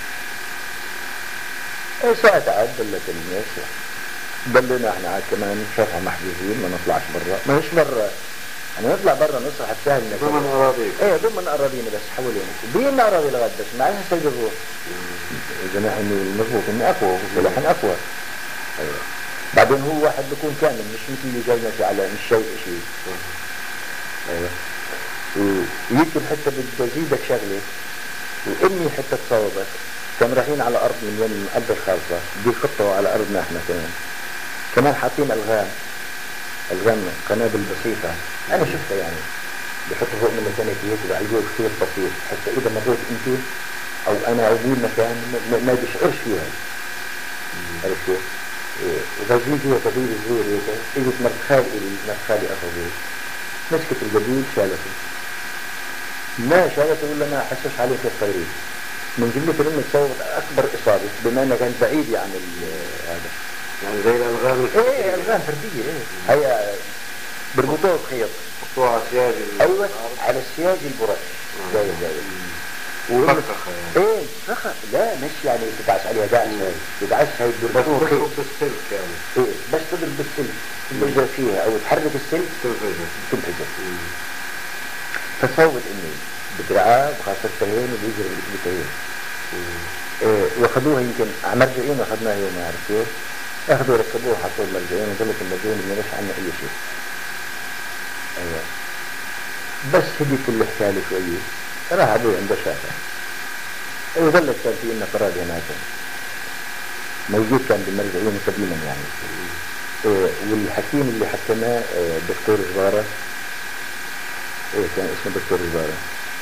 ساعة عاد ضلت الناس، ضلنا احنا عاد كمان شرحة محجوزين ما نطلعش برا، ما نش برا، انا نطلع برا نصرح السهل ضمن اراضيك. ايه ضمن اراضينا بس حوالينا، بينا اراضي لغاية بس ما عايزين نسجلوه. الجماعة المضبوط انه اقوى وسلاحين اقوى. ايوه بعدين هو واحد بيكون كامل، مش مثل اللي جاي ماشي على مش شيء. ايوه ويمكن حتى بدي ازيدك شغله، وامي حتى تصوبت، كانوا رايحين على ارض من يوم ارض الخالصه، دي خطه على ارضنا احنا كمان حاطين الغام قنابل بسيطه، انا شفتها يعني بيحطوا فوق من الميكانيكيات وبعلقوه كثير بسيط، حتى اذا مريت انت او انا او مين مكان ما بيشعرش فيها. عرفت كيف؟ وغازين فيها كبير صغير هيك، اجت مرت خالي أخذه مسكت الجبيل شالته، ما شالته إلا ما حسش عليه في الطيرين من جملة الأم تصوت أكبر إصابة بما أنها كانت بعيدة عن هذا. يعني زي الألغام إيه ألغام فردية إيه هي بربطوها بخيط حطوها على سياج أيوة على السياج البرش جاية مفخخة يعني ايه فخخ لا مش يعني تدعس عليها دعس تدعس هاي بربطوها بس خيط تضرب بالسلك يعني ايه بس تضرب بالسلك تنفجر فيها او تحرك السلك تنفجر فتصوت اني بدرعاه وخاصة التهين وبيجري بالتهين واخذوها يمكن على مرجعين واخذناها يوم ما عرفت كيف اخذوا ركبوها حطوا المرجعين وظلت المرجعين ما يعرفش عنها اي شيء. ايوه بس هديت الحكاية شوية راح ابوي عنده شافع وظلت كان في إنه فراد هناك موجود كان بالمرجعين قديما يعني والحكيم اللي حكمه دكتور زبارة كان اسمه دكتور زبارة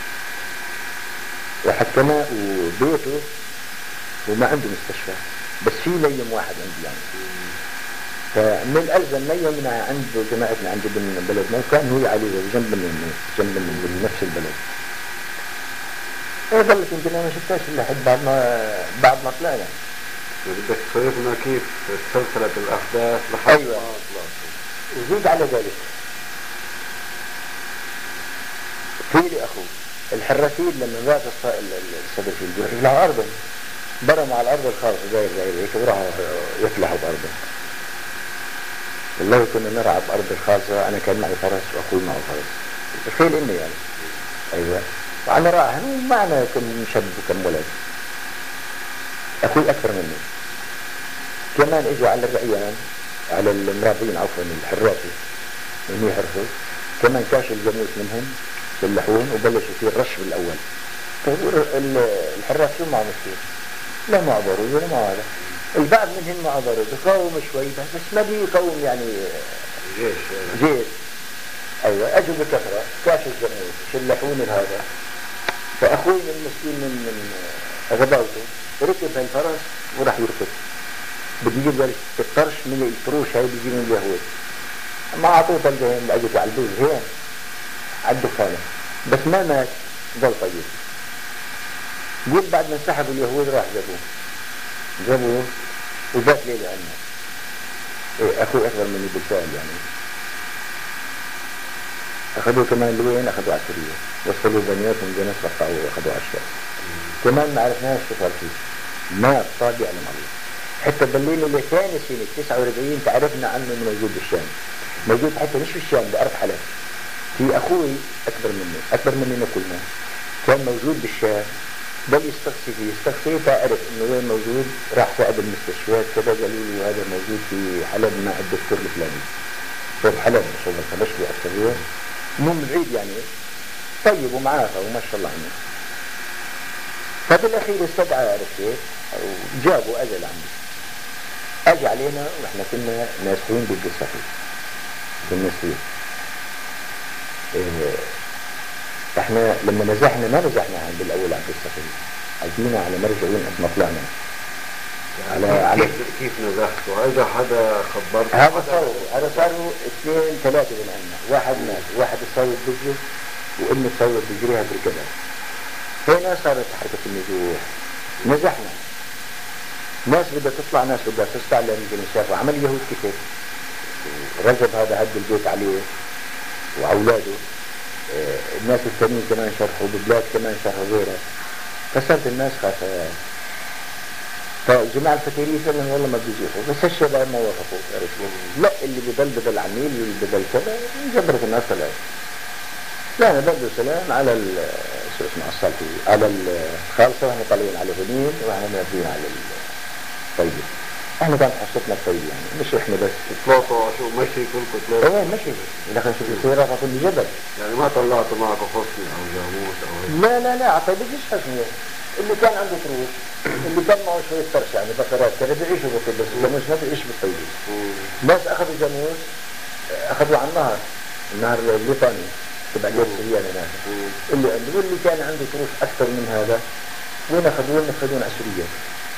وحكمه وبيته وما عنده مستشفى بس في نيم واحد عندي يعني فمن الألزم نيم من عند جماعتنا عند ابن بلدنا وكان هو عليه جنب نفس البلد ظلت يمكن انا ما شفتهاش الا حد بعد ما طلعنا. بدك تصيرنا كيف سلسلة الأحداث لحد أيوة. وزيد على ذلك في لي أخوه الحراسين لما ذات الصدرفين بيروحوا يفلحوا أرضا برموا على الأرض الخالصة داير هيك وراحوا يفلحوا بأرضا. والله كنا نرعى بأرض الخالصة أنا كان معي فرس وأخوي معه فرس تخيل إني يعني أيوة وأنا راح ومعنا كم شاب وكم ولد أخوي أكثر مني كمان إجوا على الرعيان على المرابين عفوا الحراسي من يحرسوا كمان كاشوا الجاموس منهم سلحوهم وبلشوا فيه الرش بالأول. الحراس شو معه مشكلة لا معبروا ولا ما هذا البعض منهم معبروا بقاوم شوي بس ما بيقاوم يعني جيش أيوة أجوا بكثرة كاشوا الجاموس شلحون هذا فأخوي من المسكين من غباوته ركب هالفرس وراح يركض بدي يجيب ذلك الطرش من الفروش هاي بيجي من اليهود ما أعطوه طلقين لأجت على البوز هين على الدخانة بس ما مات ظل طيب. قول بعد ما انسحبوا اليهود راح جابوه وجات ليلة عنه أخوي أكبر مني بالفعل يعني أخذوه كمان لوين أخذوه على سوريا وصلوا بنياتهم جنس رفعوا وأخذوه على الشام كمان ما عرفناش شو صار فيه ما طاب يعلم الله حتى بالليل اللي ثاني سنة 49 تعرفنا عنه موجود بالشام موجود حتى مش في الشام بأرض حلب في أخوي أكبر مننا كلنا كان موجود بالشام بل يستقصي فيه تعرف إنه وين موجود راح سأل المستشفيات كذا قالوا لي هذا موجود في حلب مع الدكتور الفلاني صوب حلب صوب الخمشلي الصغير مو من بعيد يعني طيب ومعافى وما شاء الله عنه. فبالأخير استدعى عرفت وجابوا أجل عندي أجي علينا وإحنا كنا ناسحين بالقصة كنا نسير إحنا لما نزحنا ما نزحنا عند الأول عبد السفير عدينا على مرجعين قد ما طلعنا على كيف نزحتوا هذا حدا خبرت هذا صاروا 2 3 من عنا واحد مات واحد تصوت بجره وإنه تصوت بجريها بركبها هنا صارت حركة النزوح نزحنا ناس بدها تطلع ناس بدها تستعلم يمكن شافوا عمل يهود كتير رجب هذا هد البيت عليه وأولاده الناس الثانيين كمان شرحوا ببلاد كمان شرحوا غيرها فصارت الناس خاصة فجماعة الفتيرية فعلا والله ما بيزيحوا بس الشباب ما وقفوا لا اللي بضل عميل واللي بضل كذا جبرت الناس طلعت لا أنا بدو سلام على شو اسمه الصالحي على الخالصة واحنا طالعين على هنين واحنا نازلين على الطيب احنا كانت حصتنا الطيب يعني مش احنا بس طلعتوا شو مشي كلكم طلعتوا ايه مشي لكن شوف السيارة كل جبل يعني ما طلعتوا معكم حصني او جاموس او هيك لا عطيب بيجيش حصني اللي كان عنده فلوس اللي كان معه شوية فرش يعني بقرات كانوا بيعيشوا بالطيب بس الجاموس ما بيعيش بالطيب ناس اخذوا جاموس اخذوا على النهر الليطاني تبع جيش سريان هناك اللي عنده واللي كان عنده فلوس اكثر من هذا وين اخذوه على سوريا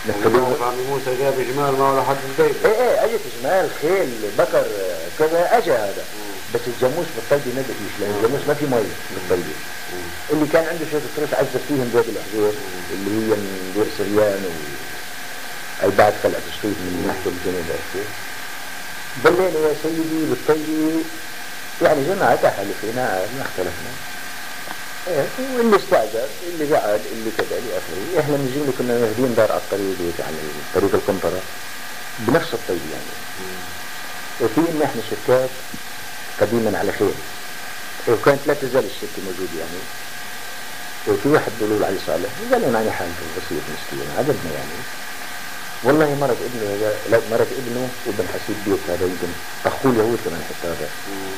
نفذوه. عمي موسى جاب جمال معه لحد البيت. ايه اجت جمال خيل بقر كذا اجى هذا. بس الجاموس بالطيبة ما بقيش، لان الجاموس ما في مي بالطيبة. اللي كان عنده شوية فلوس عزب فيهم باب الحزير اللي هي من دير سريان اي بعد خلقت شطيط من ناحية الجنوب عرفتي. ضلينا يا سيدي بالطيبة يعني جماعة حلفنا ما اختلفنا. واللي استعجل اللي قعد اللي كذا لآخره. احنا من جملة كنا مهدين دار على الطريق يعني طريق القنطرة بنفس الطيب يعني. وفي ان احنا شركات قديما على خير، وكانت لا تزال الشركة موجودة يعني. وفي واحد بيقولوا له علي صالح قال لي معي حالته بسيط مسكين عجبنا يعني. والله مرض ابنه، لا مرض ابنه وابن حسيب بيت هذا يمكن اخوه اليهود كمان حتى هذا.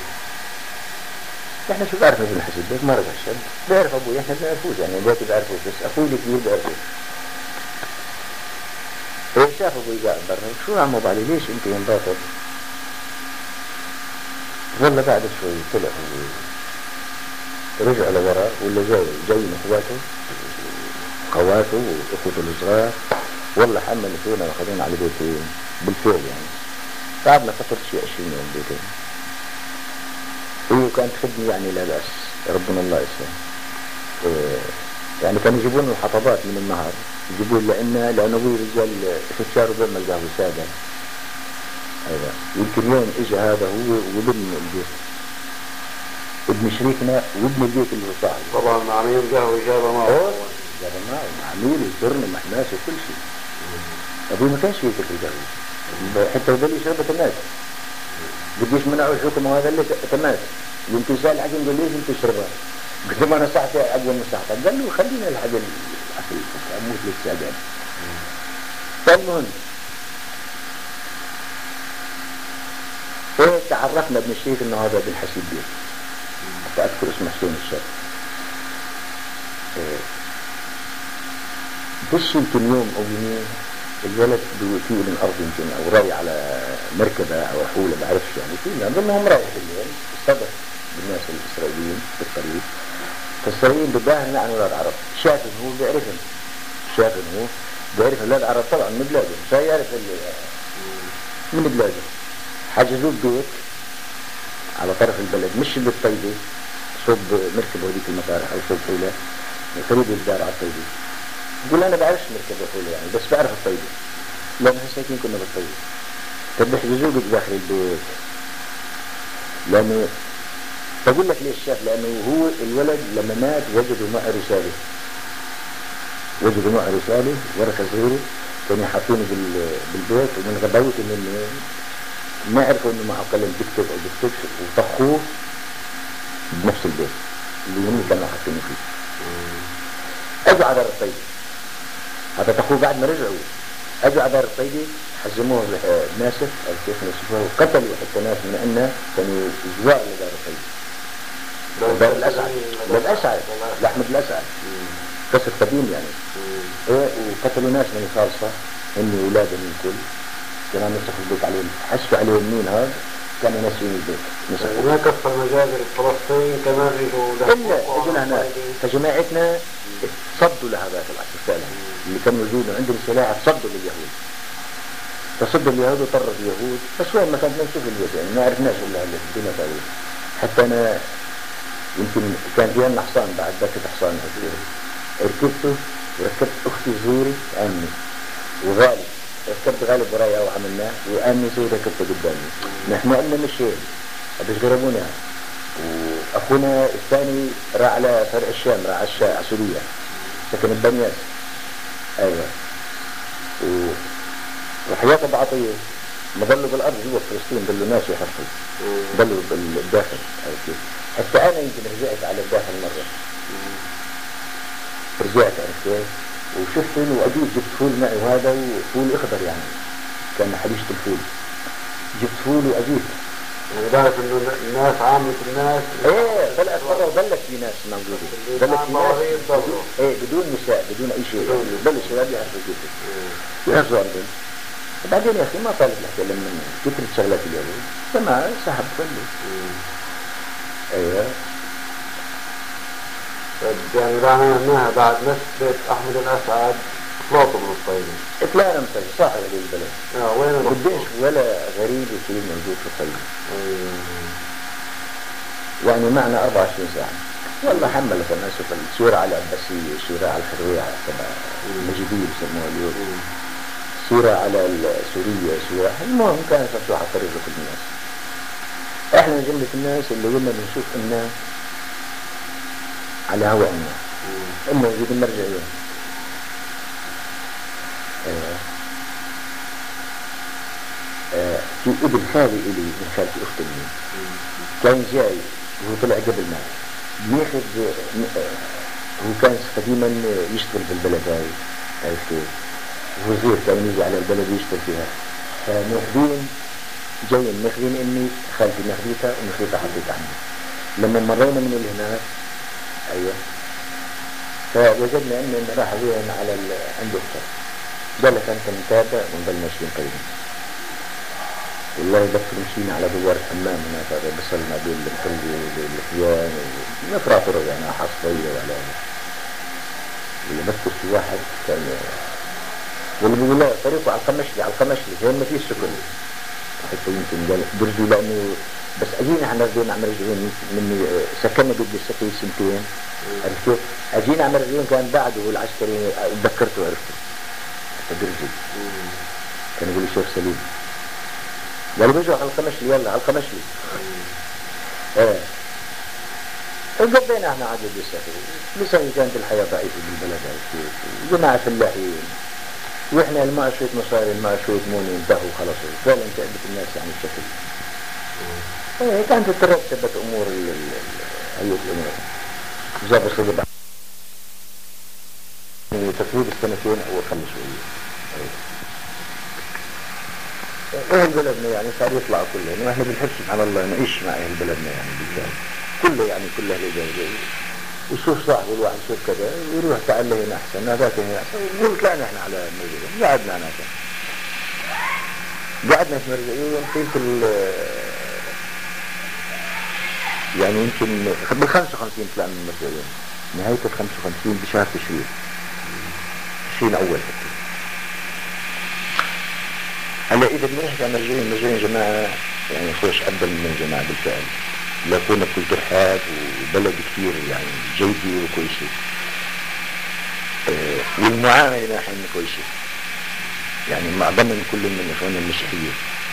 احنا شو بعرف ابن حسيب بيت مرض هالشاب بيعرف ابوي، احنا بنعرفوش يعني دلوقتي بعرفوش بس اخوي الكبير بيعرفوش. ايه شاف ابوي قاعد برا شو عمو علي ليش انت ينباطل؟ والله بعد شوي طلع رجع لورا ولا جاي من اخواته واخوته الصغار والله حمل فينا واخذونا على بيتين بالفعل يعني. قعدنا فترة شيء 20 يوم بيتين. ايه كانت خدمة يعني لا بأس ربنا الله يسلم. يعني كانوا يجيبون الحطبات من النهر يجيبون لأنه ابوي رجال فتشار وبين القهوة سادة. ايوه يمكن يوم اجى هذا هو وابن البيت ابن شريكنا وابن البيت اللي هو صاحبه. طبعا عميل قهوة جابه معه. جابه معه عميل وسرنا محماس وكل شيء. ابوي ما كانش يترك القهوة حتى وذل يشربها تماس. بديش منعه الحكم وهذا اللي تماس. يمكن سأل حاجة يقول ليش انت تشربها؟ قلت له انا صحتي اقوى من صحتك. قال له خلينا الحاجة الاكل اموت لك ساعدين. فالمهم ايه تعرفنا ابن الشريف انه هذا ابن حسيب بيه. حتى اذكر اسمه حسين الشاب. بس يمكن يوم او يومين الولد بيوتيه من الارض يمكن او راي على مركبة او حولة بعرفش يعني فينا ضمنهم رايح بالليل استبق بالناس الاسرائيليين بالطريق. فالاسرائيليين بباهن عن ولاد عرب شافن هو بيعرفهم بيعرف ولاد عرب طبعا من بلاده مش يعرف من بلاده. حجزوه ببيت على طرف البلد مش اللي الطيبة صوب مركبة هذيك المطار او صوب حولة قريب الدار على الطيبة. يقول انا بعرفش مركبة حولة يعني بس بعرف الطيبة لأنه ساكنين كنا بالطيبة. طب بيحجزوه داخل البيت لأنه بقول لك ليش شاف لأنه هو الولد لما مات وجدوا معه رسالة ورقة صغيرة كانوا حاطينه بالبيت ومن غباوته منه ما عرفوا انه معه قلم بيكتب او بيكتبش وطخوه بنفس البيت اللي هم كانوا حاطينه فيه. اجوا على دار الطيبة هذا طخوه بعد ما رجعوا اجوا على دار الطيبة حزموه ناسف او كيف نسموه وقتلوا حتى ناس من انه كانوا زوار لدار الطيبة دار الاسعد لاحمد الاسعد قصة قديم يعني. وقتلوا ناس من الخالصة هن ولادهم من كل كمان نسخوا البيت عليهم حسوا عليهم مين هذا كانوا ناسين البيت ما كفر مجازر فلسطين كمان اجوا هنا فجماعتنا تصدوا لهذا العصر فعلا اللي كانوا موجودين عندهم سلاح تصدوا لليهود. تصدوا اليهود وطرد اليهود بس وين ما كانت نشوف البيت يعني ما عرفناش الا الدنيا طويلة. حتى انا يمكن كان في عندنا حصان بعد باكت حصان ركبته وركبت اختي زوري امي وغالب ركبت غالب ورايا وعملناه وامي زوري ركبته قدامي. نحن قلنا مشيين بس قربونا واخونا الثاني راح على فرع الشام راح على سوريا سكن بنياس. ايوه وحياة ابو عطية ما ضلوا بالارض جوا فلسطين ضلوا ناس يحفظوا ضلوا بالداخل حتى انا يمكن رجعت على الداخل مرة رجعت عرفت وشفت وأجيب جبت فول معي وهذا وفول اخضر يعني كان حليشة الفول جبت فول وأجيب يعني بعرف انه الناس عامة الناس طلعت مرة وظلت في ناس موجودة ظلت في ناس بدون نساء بدون اي شيء ظل الشباب يعرفوا كيف يعرفوا عندهم. وبعدين يا اخي ما طالب الحكي لما كثرت شغلات اليوم سمع سحب كله. ايوه يعني معناها بعد نفس بيت احمد الاسعد اطلاق من الطيبة. اطلاق من الطيبة صاحب هذه البلد. وين قديش ولا غريب يصير موجود في الطيبة. يعني معنا 24 ساعة. والله حملت الناس الصورة على العباسية، صورة على الحروية تبع المجيدية بسموها اليوم، صورة على السورية، صورة المهم كانت مفتوحة الطريق لكل الناس. احنا من جملة الناس اللي قلنا بنشوف إنه على هوائنا الموجود المرجعية. في ابن خالي إلي، ابن خالتي أخت أمي، كان جاي وهو طلع قبل ما بياخذ، هو كان قديما يشتغل في البلد هاي، عرفت؟ وزير كان يجي على البلد يشتغل فيها، فماخذين جايين ماخذين أمي خالتي ماخذيتها وماخذيتها حطيتها عندي. لما مرينا من هناك أيوه فوجدنا أن راح بيهم على عند أختها، قال لك أنت متابع ونضل ماشيين قريبا. والله بذكر مشينا على دوار الحمام هناك، بصلنا بين المخلي والخيان ونفرع طرق يعني حصبية وعلى اللي بذكر في واحد كان واللي بيقول لا طريقه على القمشلي، على القمشلي هي ما فيش سكن حتى يمكن قال درجوا لأنه بس أجينا احنا رجعنا عم رجعين من سكننا قبل السكي سنتين، عرفت كيف؟ أجينا عم رجعين كان بعده العسكري تذكرته وعرفته حتى درجي كان يقول الشيخ سليم قالوا بيجوا على القمشلي، يلا على القمشلي. وقضينا احنا عدد السفر، لسه كانت الحياة ضعيفة بالبلد كيف، جماعة فلاحين واحنا الماء شوية مصاري، الماء شوية موني انتهوا خلاص، فعلا تعبت الناس يعني بشكل. كانت ترتبت امور هي الامور جاب الصدق تقريب السنتين او 5 شهور. اهل بلدنا يعني صار يطلعوا كلهم، واحنا بنحب سبحان الله نعيش مع اهل بلدنا يعني بالفعل كله، يعني كل اهل البلد وشوف صاحبه الواحد شوف كذا ويروح تعال هنا احسن، هذاك هنا احسن، وطلعنا احنا على المرجعية، قعدنا هناك، قعدنا في المرجعية يمكن يعني يمكن بال 55 طلعنا من المرجعية، نهاية ال 55 بشهر تشرين اول حتى. هلا اذا بنحكي عن المرجعيين جماعة يعني خوش ابدا من الجماعة بالفعل، لكونا بكل ترحاب وبلد كثير يعني جيدة وكويسة، والمعاملة ناحية كويسة يعني معظم كل من اخواننا المسيحية.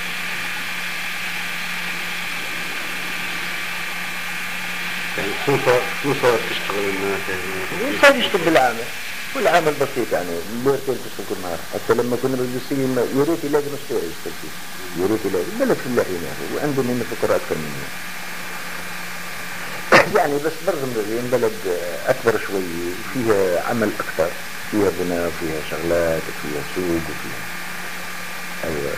يعني شو صار تشتغل الناس يعني؟ صار يشتغل بالعمل، كل عمل بسيط يعني بورتين تشتغل كل نهار، حتى لما كنا بالبسيين يا ريت يلاقي مشروع يشتغل فيه، يا ريت يلاقي بلد فلاحين يعني، وعندهم هنا فقراء أكثر مننا يعني، بس برضه مرجعين بلد أكبر شوي، فيها عمل أكثر، فيها بناء، فيها شغلات، وفيها سوق، وفيها أيوة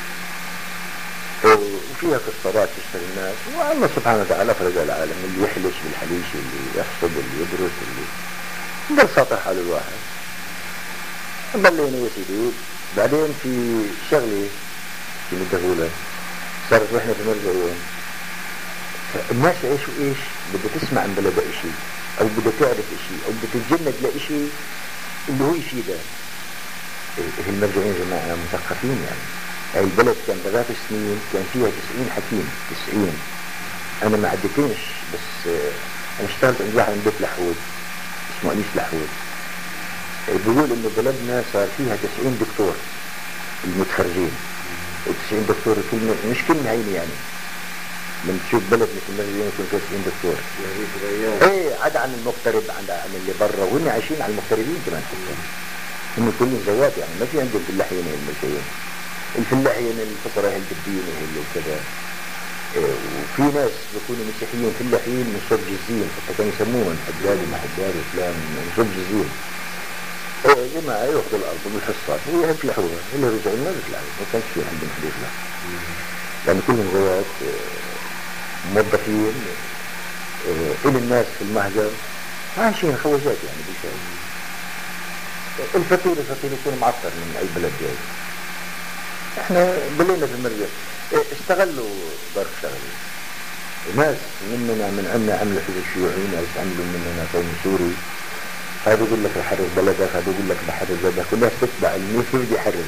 وفيها قصارات تشتري الناس، والله سبحانه وتعالى فرج العالم، اللي يحلش بالحليش، اللي يحصد، اللي يدرس، اللي ده ساطر حال الواحد. ضلينا يا سيدي. بعدين في شغلة في مدهولة صارت واحنا في مرجعين، الناس ايش بدها تسمع عن بلدها اشي، او بدها تعرف اشي، او بدها تتجند لاشي اللي هو يفيدها. في المرجعين جماعة مثقفين يعني، هاي البلد كان بذات السنين كان فيها 90 حكيم، 90. انا ما عدتينش، بس انا اشتغلت عند واحد من بيت لحود اسمه أنيس لحود، بيقول انه بلدنا صار فيها 90 دكتور المتخرجين، 90 دكتور كلمة مش كلمة هينة يعني، لما تشوف بلد مثل المرجعين يكون فيها 90 دكتور. ايه عدا عن المغترب، عن اللي برا، وهم عايشين على المغتربين كمان حتى، هم كلهم زوات يعني، ما في عندهم فلاحين المرجعين، الفلاحين الفقراء الجدين وكذا. وفي ناس بيكونوا مسيحيين فلاحين من صوب جزين، حتى كانوا يسموهم حداد وما حداد وفلان من صوب جزين. جماعة يأخذوا الأرض بالحصات ويفلحوها، اللي رجعوا ما بيفلحوا، ما كانش في عندهم حد يفلح، يعني كلهم زوات موظفين إلى الناس في المهجر عايشين خوجات يعني بالفعل. الفقير يكون معطر من أي بلد جاي. احنا بلينا في المرجع استغلوا ظرف شغلي، ناس مننا من عندنا عملوا حزب شيوعي، ناس عملوا مننا قوم سوري، هذا يقول لك بحرر بلدك، هذا يقول لك بحرر بلدك، كلها تتبع المين كيف بده يحرر.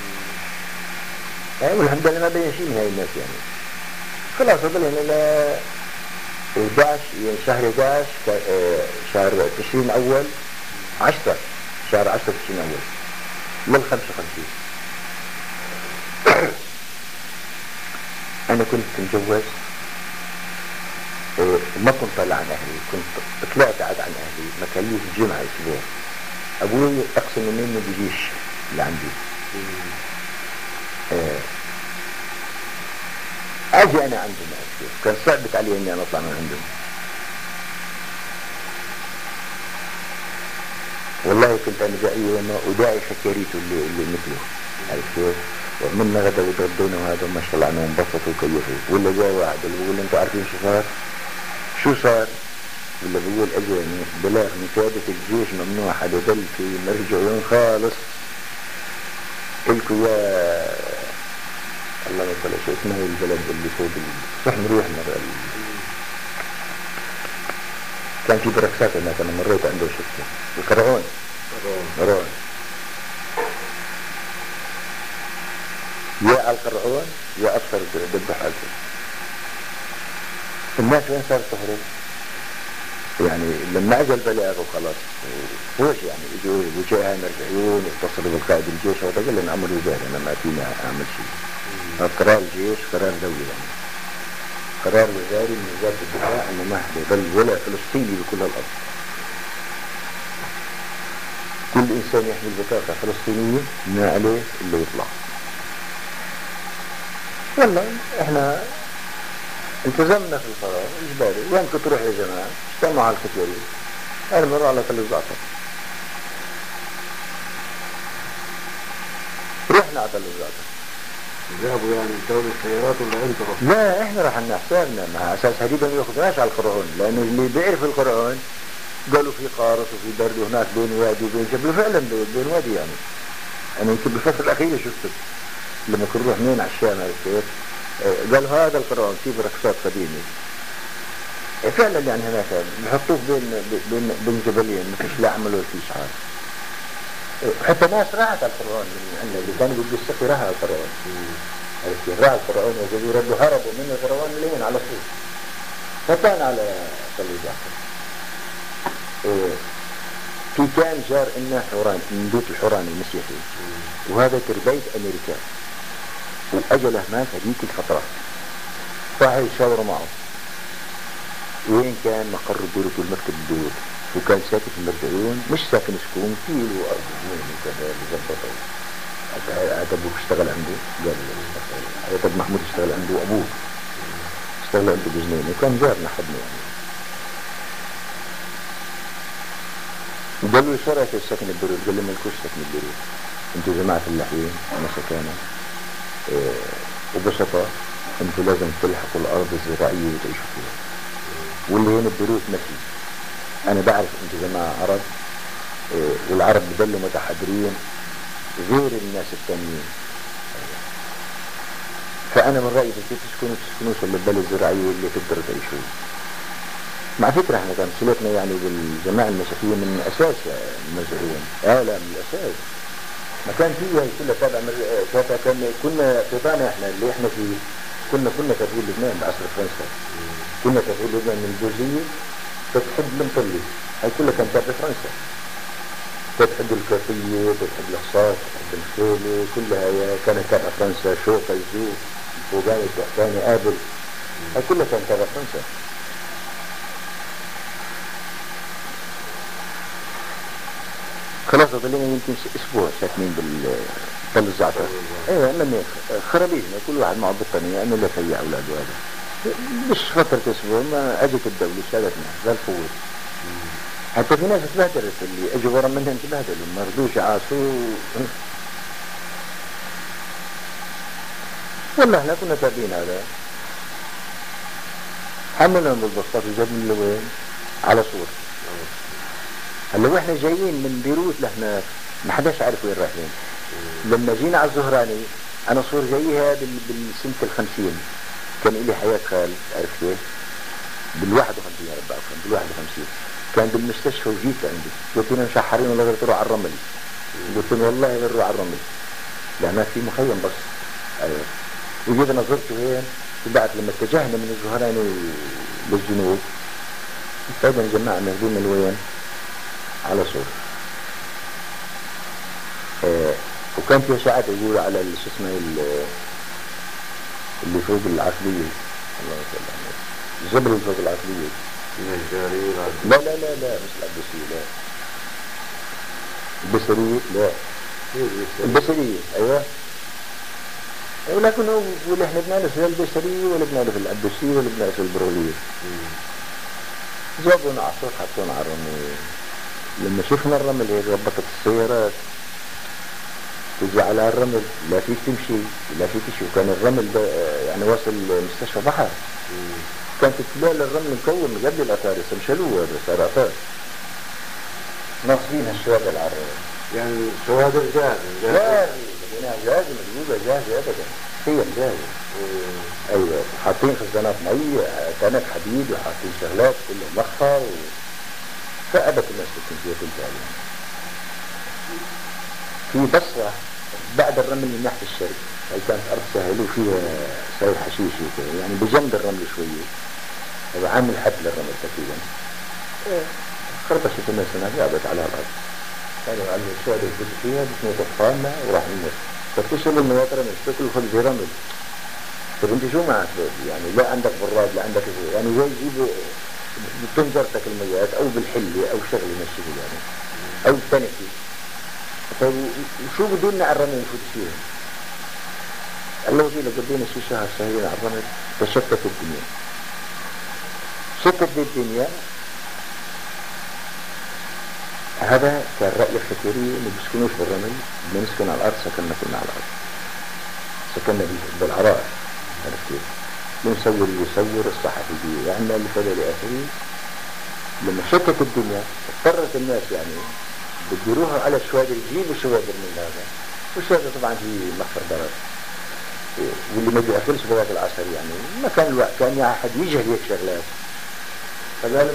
والحمد لله ما بين شيء من هاي الناس يعني. خلاص ضلنا ل 11 يعني شهر 11 شهر تشرين اول 10 شهر 10 تشرين اول لل 55. انا كنت متجوز، ما كنت طالع عن اهلي، كنت طلعت عاد عن اهلي، ما كان لي في الجمعة اسبوع. ابوي اقسم مني ما بيجيش لعندي. اجي انا عندهم اسبوع، كان صعبت علي اني انا اطلع من عندهم. والله كنت انا جاي وداعي خكريته اللي مثله، عرفت كيف؟ ومنا غدا وتغدونا وهذا ما شاء الله عنهم انبسطوا وكيفوا. ولا جاي واحد بيقول انتوا عارفين شو صار؟ شو صار؟ ولا بيقول اجاني بلاغ من قيادة الجيش ممنوع حدا يضل في مرجعون خالص. قلتوا يا الله ما يطلع شو اسمها البلد اللي فوق صح نروح كان في بركسات هناك انا مريت عنده وشفته القرعون. قرعون يا على القرعون يا ابصر ذبح حالته. الناس وين صارت تهرب؟ يعني لما اجى البلاغ وخلاص وش يعني اجوا وجاء مرجعون واتصلوا بالقائد الجيش وهذا قال لنا عمل وزاري انا ما فيني اعمل شيء. قرار الجيش قرار دولي يعني قرار وزاري من وزارة الدفاع انه ما حدا يضل ولا فلسطيني بكل الارض. كل انسان يحمل بطاقة فلسطينية ما عليه الا يطلع. والله احنا التزمنا في القرار اجباري. وين كنت تروح يا جماعة؟ اجتمعوا على الكتيرين. انا مرة على تل الزعتر رحنا على تل الزعتر. ذهبوا يعني دولة السيارات ولا انتوا رحتوا؟ لا احنا رحنا حسابنا مع اساس هديدا ما ياخذناش على القرعون، لانه اللي بيعرف القرعون قالوا في قارص وفي برد وهناك بين وادي وبين جبل، فعلا بين وادي يعني. انا يمكن بالفترة الاخيرة شفت لما كنا نروح مين على الشام عرفت كيف؟ قالوا هذا القرعون فيه بركسات قديمة. فعلا يعني هناك بحطوه بين جبلين ما فيش لا عمل ولا في شعار. حتى ناس راحت على القرعون من عندنا اللي كانوا بده يستقي راحوا على القرعون. عرفت كيف؟ راحوا القرعون وجابوا ردوا هربوا من القرعون لين على طول. فكان على تل الزعتر. في كان جار إنه حوران من بيت الحوران المسيحي وهذا تربية أمريكا وأجله مات هذيك الفترة. راحوا يشاوروا معه وين كان مقر البيروت والمكتب البيروت، وكان ساكن في المرجعون مش ساكن سكون كيلو أرض جنين وكذا اللي ظبطه. هذا أبوك اشتغل عنده قال هذا محمود اشتغل عنده أبوك اشتغل عنده بجنين وكان جارنا حدنا يعني. وقالوا لي شو رأيك ساكن البيروت؟ قال لي مالكوش ساكن البيروت، انتوا جماعة اللاحين أنا سكانة وبسطة، انتوا لازم تلحقوا الأرض الزراعية وتعيشوا فيها، واللي هنا البيروت نفي. أنا بعرف انتوا جماعة عرب والعرب بضلوا متحضرين غير الناس التانيين، فأنا من رأيي كيف تسكنوش البلد الزراعية اللي تقدروا تعيشوا. مع فكرة احنا كان صلتنا يعني بالجماعة المسيحية من أساس المرجعين، لا من الأساس ما كان فيها كلها تابع كنا قطانا احنا اللي احنا فيه كنا تابعين لبنان بعصر فرنسا، كنا تابعين لبنان من البوزية تتحد المطلي، هاي كلها كانت تابع فرنسا، تتحد الكافية تتحد الأخصاص تتحد الخيلة كلها كانت تابع فرنسا، شوقة الزوق وقاني تحتاني قابل، هاي كلها كانت تابع فرنسا. خلاص ضلينا يمكن اسبوع ساكنين بالتل الزعتر. ايه لما خرابيزنا كل واحد معه بطانية انه لا يفيع اولاده. هذا مش فترة اسبوع ما اجت الدولة شالتنا زي الفوت. حتى في ناس تبهدلت اللي اجوا ورا منهم تبهدلوا ما رضوش عاشوا. والله احنا كنا تابعين هذا حملهم بالبسطات وجابوا لوين على صور. هلا واحنا جايين من بيروت لهناك ما حداش عارف وين رايحين. لما جينا على الزهراني انا صور جايها بالسنة 50 كان لي حياة خال عرفت كيف؟ بال51 يا رب عفوا بال51 كان بالمستشفى وجيت عندي، قلت له مشحرين ولا غير تروح على الرمل؟ قلت له والله غير روح على الرمل، لأنها في مخيم بس. أيوة. وجيت نظرت وين، بعد لما اتجهنا من الزهراني للجنوب ابتدينا جماعة ناخدين الوين على صور. وكان في اشاعات يقولوا على شو اسمه اللي فوق العقلية، الله يسلمك، الجبل اللي فوق العقلية. لا لا لا لا مش العباسية، لا البصرية، لا البصرية ايوه. ولكن هو بيقول احنا بنعرف في البصرية ولا بنعرف العباسية ولا بنعرف البرغلية. جابونا عصور حطونا على الرمل. لما شفنا الرمل هيك ربطت السيارات تجي على الرمل، لا فيك تمشي لا فيك شيء. وكان الرمل ده يعني واصل مستشفى بحر. كانت تلاقي الرمل مكون قبل الأثار، شالوه بس صار أثار. ناصبين الشوادر على الرمل، يعني الشوادر جاهزة جاهزة مجهوزة جاهزة أبدا، خير جاهزة. أيوة حاطين خزانات مي، كانت حديد وحاطين شغلات كلها مخفر فأبت الناس تكون فيها بالفعل. في بصرة بعد الرمل من ناحية الشرق، هي كانت أرض سهل وفيها سير حشيشي كده، يعني بجنب الرمل شوية، هو عامل حد للرمل تقريبا. خربشت الناس هناك غابت على الأرض، كانوا على الشارع يجيبوا فيها بتموت أطفالنا وراح الناس. فبتشرب المياه رمل، تاكل خبز رمل. طب انت شو معك يعني؟ لا عندك براد لا عندك يعني زي يجيبوا بتنجرتك المياه او بالحلة او شغلة من الشغل يعني او بتنكي. طيب وشو بدينا على الرمل نفوت فيها؟ الله وجينا قدينا شي شهر شهرين على الرمل تشتت الدنيا. شتت الدنيا. هذا كان رأي الفكري انه بيسكنوش بالرمل، بنسكن على الارض. سكننا كنا على الارض، سكننا بالعراء. عرفت كيف؟ بنصور يصور الصحفي دي عنا اللي فضل لآخره. لما شتت الدنيا اضطرت الناس يعني بده يروحوا على الشوادر يجيبوا شوادر من هذا، والشوادر طبعا في مخفر ضرر، واللي ما بيأكلش بهذا العصر يعني ما كان الوقت، كان يعني حد يجهل هيك شغلات. فقال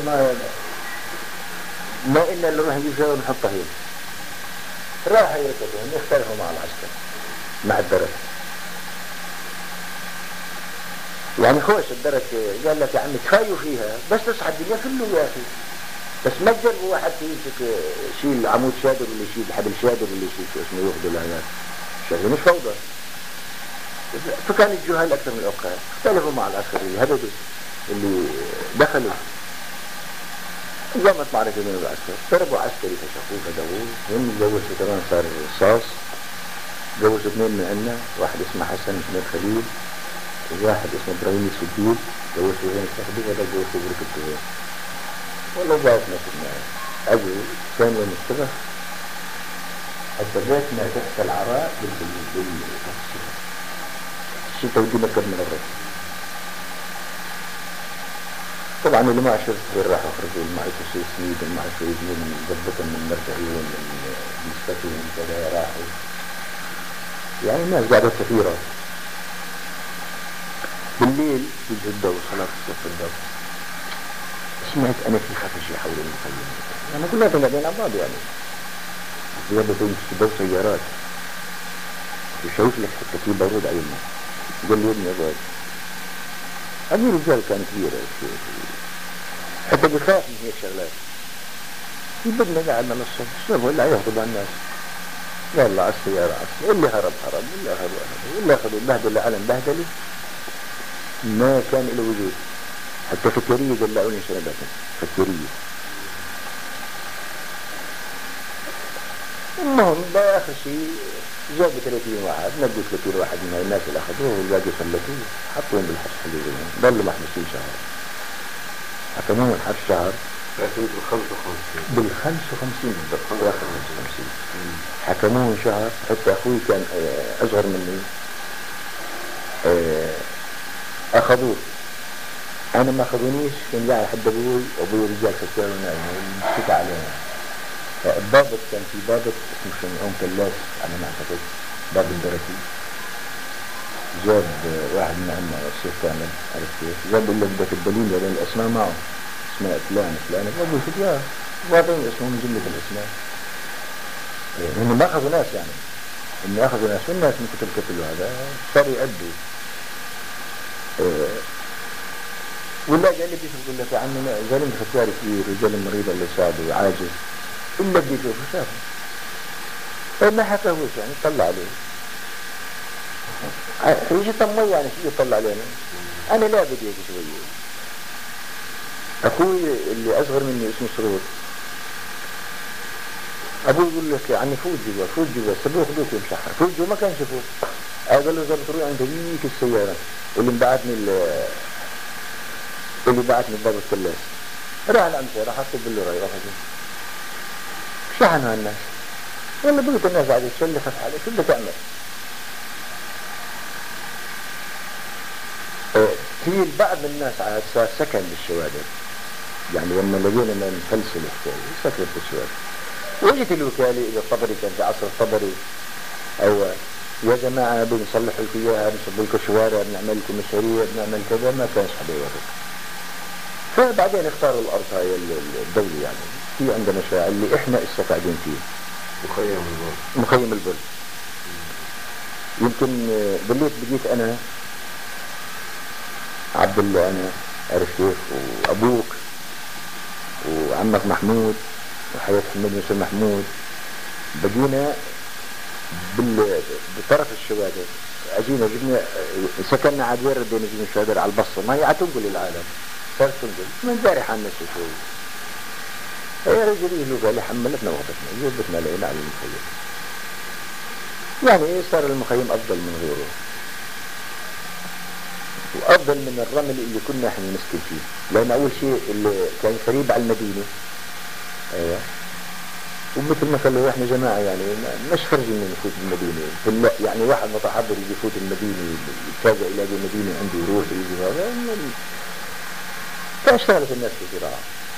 ما إلا اللي راح يجيب شوادر نحطها هيك. راح يركضون يختلفوا مع العسكر مع الدرك. يعني خوش الدرك قال لك يا عمي تخايوا فيها بس تصحى الدنيا كله يا أخي، بس ما تجربوا واحد يمسك يشيل عمود شادر ولا يشيل حبل شادر ولا يشيل شو اسمه ياخذوا الآلات. شغله مش فوضى. فكان الجهال أكثر من الأوقات اختلفوا مع العسكريين هبدوا اللي دخلوا. قامت معركة بين العسكر، ضربوا عسكري فشخوه فدووه. هم جوزوا كمان صار رصاص. جوزوا اثنين من عنا، واحد اسمه حسن بن خليل وواحد اسمه ابراهيم السدود. جوزوا هين استخدموا ولا جوزوا بركبتوا. والله جاءت ناس الناس أجوا ثاني يوم الصبح حتى بيتنا تحت العراء بالتفسير الشتاء ودي مركب من الرجل. طبعا اللي ما عشر صغير راح يخرجوا، اللي ما عشر شيء سنيد، اللي ما عشر يجنون مضبطا من مرتعين من مستكين من كذا راحوا. يعني الناس قاعدة كثيرة. بالليل بيجي الضوء صلاة الصبح الضوء، سمعت أنا في خفشة حول المخيم. أنا كلها قاعدين على بعض يعني زيادة بين ضوء سيارات وشايف لك حتى في بارود عيننا. قال لي يا ابني أبوي أبي رجال كان كبير حتى بخاف من هيك شغلات. يبدنا قاعدنا للصبح الصبح ولا يهرب على الناس. يلا على السيارة عسل، اللي هرب هرب اللي أخذوا اللي أخذوا بهدل علم بهدله ما كان له وجود. حتى فكرية قلعوني شنباتهم فكرية. المهم بقى آخر شيء جابوا 30 واحد، نقوا 30 واحد من الناس اللي أخذوه والباقي فلتوه حطوهم بالحبس حلوين. ضلوا محبوسين شهر، حكموهم الحبس شهر. لكن بال55 حكموهم شهر. حتى أخوي كان أصغر مني أخذوه. أنا ما أخذونيش، كان جاي حد أبوي رجال كثير ونشتكى علينا. الضابط كان في ضابط اسمه شمعون كلاس على ما أعتقد، ضابط دركي. جاب واحد من عنا الشيخ كامل، عرفت كيف؟ جاب له بدك الدليل لأن الأسماء معه اسماء فلان فلان أبو سفيان واضعين اسمهم من جملة الأسماء. هم ما أخذوا ناس يعني، إن أخذوا ناس والناس من كتب كتلوا هذا صار يأدوا. ولا قال لي بيقول لك عني ظالم ختيار كبير رجال مريض اللي صعب وعاجز إلا بدي يشوفه شافه. ما حكاهوش يعني طلع عليه. يجي طمي يعني شو يطلع علينا؟ أنا لا بدي هيك شوية. أخوي اللي أصغر مني اسمه سرور. أبوي يقول لك عني فوت جوا سبوه خدوك يمشحر فوت جوا ما كان شافوه. قال له ضربت روحي عند هيك السيارة اللي بعتني باب الثلاث. راح الأمشي راح أكتب له رأي أخذه. شحنوا الناس. والله بقيت الناس عادي شو اللي خف عليه شو بدك تعمل؟ في بعض الناس عاد صار سكن بالشوادر. يعني لما لقينا ما نفلسل الحكاية سكنت بالشوادر. وجت الوكالة إذا الطبري كان في عصر الطبري أو يا جماعة بنصلح لكم إياها بنصب لكم شوارع بنعمل لكم مشاريع بنعمل كذا ما كانش حدا يوافق. فبعدين اختاروا الأرض هاي الدولة يعني في عندنا شارع اللي إحنا إسا قاعدين فيه مخيم البر. يمكن بقيت أنا عبد الله أنا عرف كيف وأبوك وعمك محمود وحياة حمد بن محمود بقينا بطرف الشوادر. أجينا جبنا سكننا عاد وين ردينا جبنا الشوادر على البصرة ما هي عتنقل العالم صار تنقل من بارح عن نفسه شوي. يا رجل له قال لي حملتنا وقفتنا جبتنا لقينا على المخيم. يعني صار المخيم أفضل من غيره وأفضل من الرمل اللي كنا احنا نسكن فيه. لأن أول شيء اللي كان قريب على المدينة ايوه ومثل ما قالوا احنا جماعة يعني مش خارجين من نفوت المدينة يعني واحد متحضر يجي يفوت المدينة يتفاجئ يلاقي المدينة عنده يروح يجي هذا فاشتغلت الناس في الزراعة.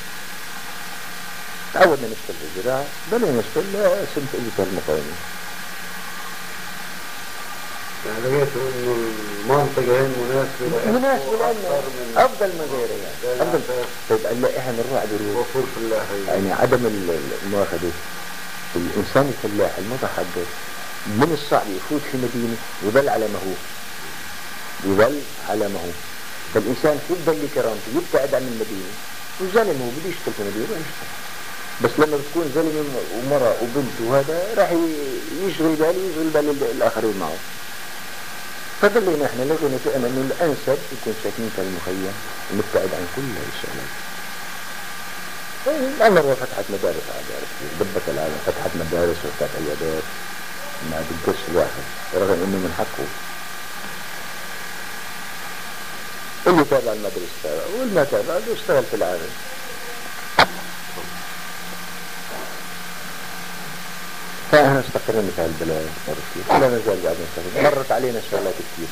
تعودنا نشتغل في الزراعة بلنا نشتغل سنة اللي المقاومة. يعني لقيتوا انه المنطقة هي مناسبة لأنه أفضل من غيره يعني أفضل. طيب قال لا إحنا نروح دروس وفور فلاحي يعني عدم المواخذة. الإنسان الفلاح المتحضر من الصعب يفوت في مدينة ويظل على ما هو فالإنسان يفضل لكرامته يبتعد عن المدينة والظالم هو بده يشتغل في المدينة ويشتغل. بس لما بتكون ظالم ومرأة وبنت وهذا راح يشغل بال الآخرين معه. فضلينا احنا لقينا فئنا انه الانسب يكون ساكنين في المخيم ونبتعد عن كل الشغلات. الامر فتحت مدارس عاد ضبط العالم فتحت مدارس وفتحت عيادات ما بنكش الواحد رغم انه من حقه. اللي تابع المدرسة والما تابع اشتغل في العالم. فاحنا استقرنا في هالبلاد لا نزال قاعد نستفيد. مرت علينا شغلات كثير.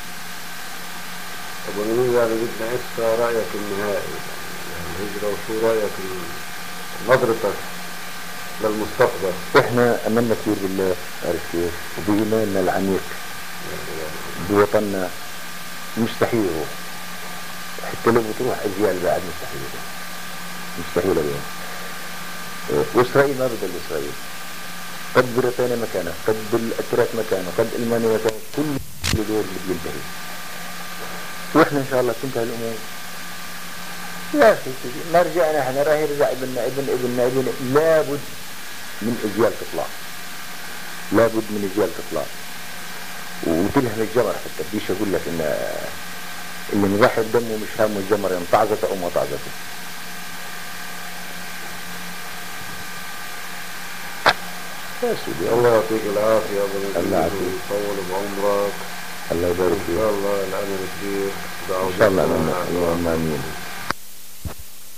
طب يعني بدنا اسا رايك النهائي يعني الهجرة وشو رايك نظرتك للمستقبل؟ احنا امنا كثير بالله عارف كيف وبإيماننا العميق بوطننا مستحيل يروح حتى لو بتروح اجيال بعد مستحيل اليوم. واسرائيل ما بدها اسرائيل قد بريطانيا مكانه قد الاتراك مكانه قد المانيا مكانه كل دول بده ينتهي واحنا ان شاء الله تنتهي الامور. يا اخي ما رجعنا احنا راح يرجع ابننا لابد من اجيال تطلع وتلهم الجمر. حتى بديش اقول لك ان اللي مضحي بدمه مش هامه الجمر ان طعزته او ما طعزته. يا سيدي الله يعطيك العافية يا ابو الله يطول بعمرك الله يبارك فيك. ان شاء الله الامل كبير ان شاء الله امين.